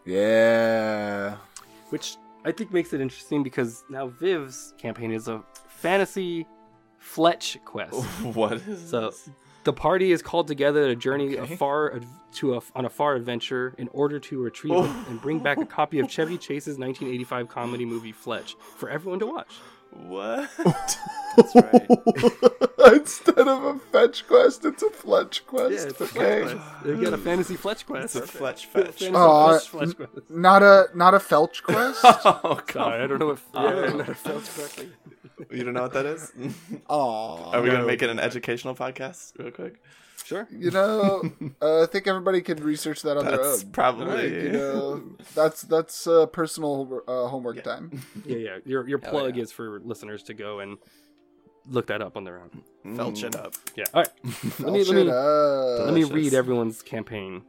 Yeah. which I think makes it interesting because now Viv's campaign is a fantasy Fletch quest. What is So this? the party is called together to journey Okay. on a far adventure in order to retrieve and bring back a copy of Chevy Chase's 1985 comedy movie Fletch for everyone to watch. What? That's right. Instead of a fetch quest, it's a fletch quest. Yeah, it's a okay. Fletch quest. They got a fantasy Fletch quest. It's a Fletch Fantasy fetch. Oh, Fletch quest. Not a felch quest. Oh, Sorry, I don't know what. Yeah, not a Fletch quest. You don't know what that is? Aw. Are we gonna make it an educational podcast real quick? Sure. You know, I think everybody can research that on their That's own. probably. You know, that's personal homework time. Yeah. Your plug is for listeners to go and look that up on their own. Felch it up. Yeah. All right. let me Delicious. read everyone's campaign.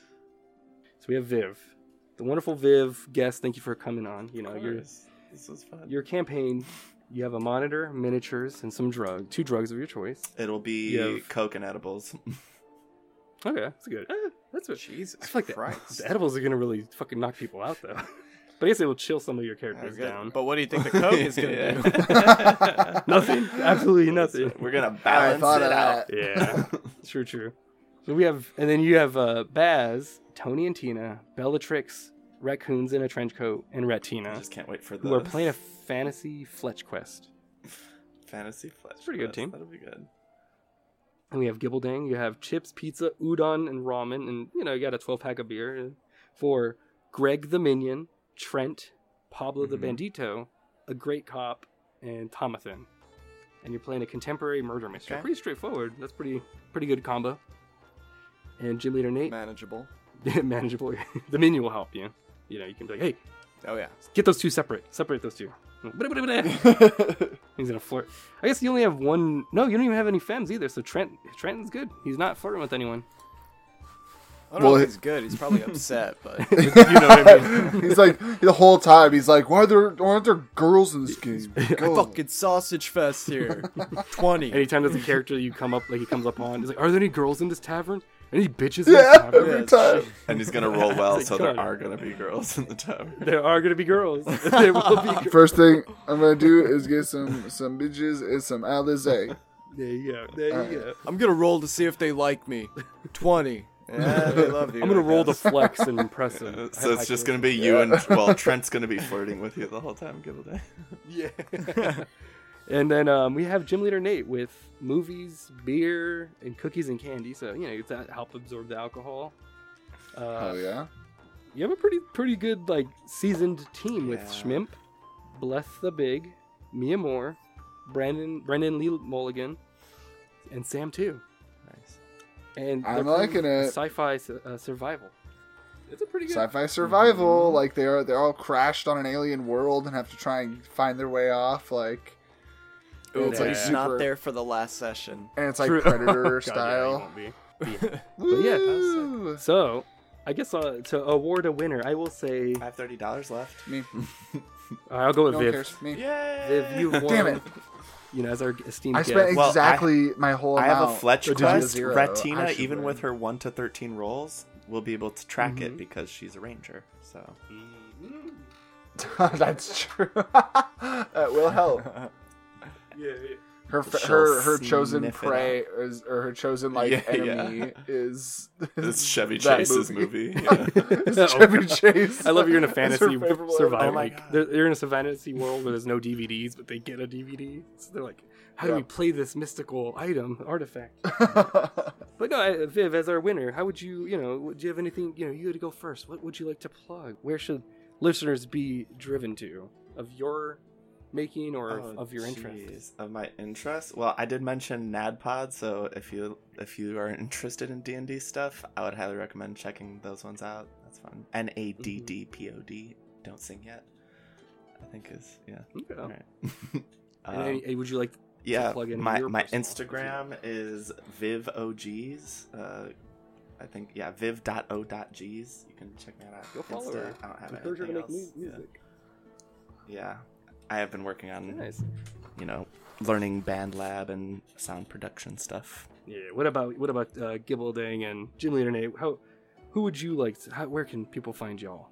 So we have Viv, the wonderful Viv guest. Thank you for coming on. You know, This was fun. your campaign. You have a monitor, miniatures, and some two drugs of your choice. It'll be You have- Coke and edibles. Okay, that's good. That's what. Jesus I feel like Christ. the edibles are gonna really fucking knock people out, though. But I guess it will chill some of your characters Okay. down. But what do you think the Coke is going to do? Nothing. Absolutely nothing. We're gonna I balance thought it of out. that. Yeah. True. So we have, and then you have Baz, Tony and Tina, Bellatrix, Raccoons in a trench coat, and I Retina, just can't wait for who are the playing a fantasy Fletch quest. fantasy Fletch. Pretty good quest. team. That'll be good. And we have Gibbeldang, you have chips, pizza, udon, and ramen, and you got a 12-pack of beer for Greg the Minion, Trent, Pablo the Bandito, a Great Cop, and Tomathan. And you're playing a contemporary murder mystery. Okay. Pretty straightforward. That's pretty good combo. And Gym Leader Nate, Manageable. manageable. The minion will help you. You can be like, hey, Oh, yeah. get those two separate. Separate those two. He's gonna flirt. I guess you only have one. No, you don't even have any femmes either. So Trenton's good. He's not flirting with anyone. I don't know Well, if he's good. He's probably upset, but You know what I mean? He's like the whole time. He's like, why aren't there girls in this game? Go. fucking sausage fest here. 20. Anytime there's a character you come up, like he comes up on, he's like, "Are there any girls in this tavern? Any bitches in this Yeah, tavern?" every Yeah, time. And he's gonna roll well, Like, so there God. are gonna be girls in the tower. There are gonna be girls. There will be. Girls. First thing I'm gonna do is get some bitches and some Alizé. There you go. There you go. I'm gonna roll to see if they like me. 20. Yeah, they love you. I'm gonna I roll the guess. flex and impress him. So it's just gonna be you and Trent's gonna be flirting with you the whole time. Give a day. Yeah. And then we have Gym Leader Nate with movies, beer, and cookies and candy. So to help absorb the alcohol. Oh yeah. You have a pretty good like seasoned team with Yeah. Schmimp, Bleth the Big, Mia Moore, Brendan Lee Mulligan, and Sam too. Nice. And I'm they're playing liking it. Sci-fi survival. It's a pretty good. Sci-fi survival. Like they're all crashed on an alien world and have to try and find their way off. Like Ooh, it's but like he's super, not there for the last session. and it's like True. Predator God, yeah, style. he won't be. But yeah, Woo! so I guess to award a winner, I will say I have $30 left. Me. I'll go with No one Viv. cares. Me. Yay! Viv, you won. Damn it. as our esteemed I guest. spent Well, exactly my whole I amount. have a Fletch So did you quest. zero? Retina, I should even win. with her 1 to 13 rolls, will be able to track Mm-hmm. it because she's a ranger. So That's true. That will help. yeah. Her chosen sniff it prey or her chosen like Yeah, enemy is it's Chevy that Chase's movie. It's Chevy Chase. I love you're in a It's fantasy her favorite survival. Oh my like, God. you're in a fantasy world where there's no DVDs, but they get a DVD. So they're like, how do Yeah. we play this mystical artifact? But no, Viv, as our winner, how would you, do you have anything, you had to go first. What would you like to plug? Where should listeners be driven to of your making or of your interest? Jeez. Of my interest? Well, I did mention NADPOD, so if you are interested in D&D stuff, I would highly recommend checking those ones out. That's fun. NADDPOD. Don't sing yet. I think is Okay. All right. And would you like Yeah, plug in my your personal Instagram is VivOGs. I think viv.o.gs. You can check that out. Go follow Insta. her. I don't have Encourage her to anything make else. music. Yeah, I have been working on Nice. learning BandLab and sound production stuff. Yeah. What about Gibbelding and Jim Leader Nate? Who would you like? Where can people find y'all?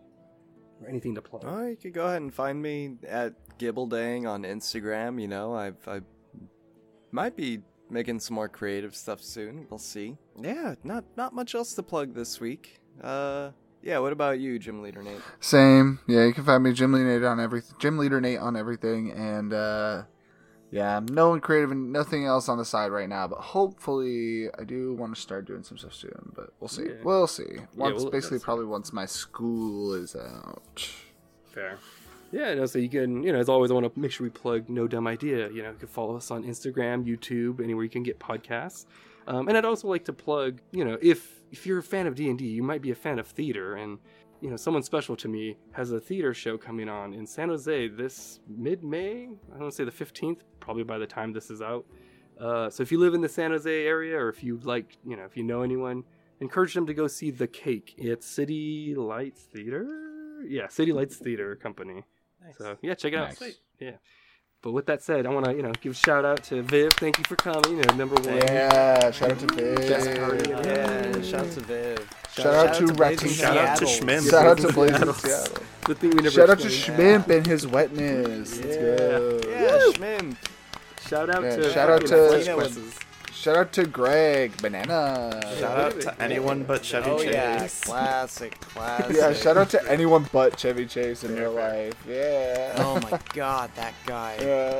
Or anything to plug? Oh, you could go ahead and find me at Gibbeldang on Instagram. I might be making some more creative stuff soon. We'll see. Yeah, not much else to plug this week. Yeah. What about you, Gym Leader Nate? Same. Yeah, you can find me Gym Leader Nate on everything. Gym Leader Nate on everything, and yeah, I'm no one creative and nothing else on the side right now. But hopefully, I do want to start doing some stuff soon. But we'll see. Yeah. We'll see. Once, well, basically, that's- probably once my school is out. Fair. Yeah, no, so you can, as always, I want to make sure we plug No Dumb Idea. You can follow us on Instagram, YouTube, anywhere you can get podcasts. And I'd also like to plug, if you're a fan of D&D, you might be a fan of theater. And, someone special to me has a theater show coming on in San Jose this mid-May. I want to say the 15th, probably by the time this is out. So if you live in the San Jose area, or if you like, if you know anyone, encourage them to go see The Cake. It's City Lights Theater? Yeah, City Lights Theater Company. So yeah, check it out. Nice. Yeah. But with that said, I want to give a shout out to Viv. Thank you for coming. Number one. Yeah, shout out to Best party Viv. in Yeah, shout out to Viv. Shout out to Ratty. Shout out to Schmim. Shout out to Blazing Seattle. The thing we never. Shout out to explained. Schmimp and his wetness. Let's go. Yeah, Schmim. Shout out Yeah, to. shout out fucking to- Flesh Yeah, Quests. Shout out to Greg Banana. Shout out to anyone but Chevy Oh Chase. yeah, classic. Yeah, shout out to anyone but Chevy Chase in real life. Yeah. Oh my god, that guy.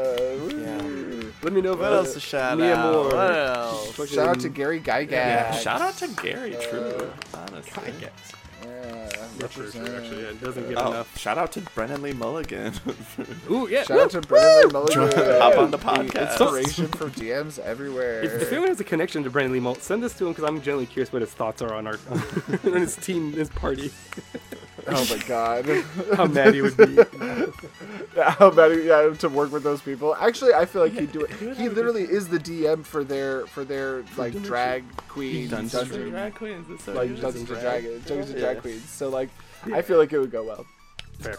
Woo. Let me know What else to shout Mia out? Moore. What else? Fucking- Shout out to Gary Gygax. Yeah, shout out to Gary True. Honestly. Yeah, Yeah, for sure, represent. actually, yeah, it doesn't get Oh, enough. shout out to Brennan Lee Mulligan. Ooh, yeah. Shout out to Brendan Lee Mulligan. Hop on the podcast. Inspiration from DMs everywhere. If anyone has a connection to Brandon Lee Malt, send this to him because I'm genuinely curious what his thoughts are on our on his team, his party. Oh my god. How mad he would be. How bad to work with those people. Actually, I feel like he'd do it. He literally is the DM for their like drag queen Dungeons dungeon, and Drag Queens. It's so like good. Dungeons and Dragons, Dungeons and Drag Yeah. Queens. So like, I feel like it would go well. Fair.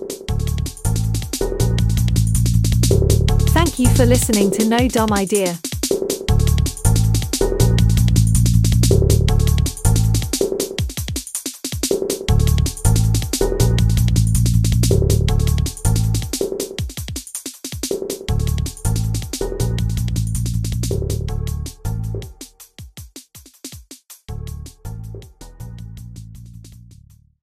Thank you for listening to No Dumb Idea.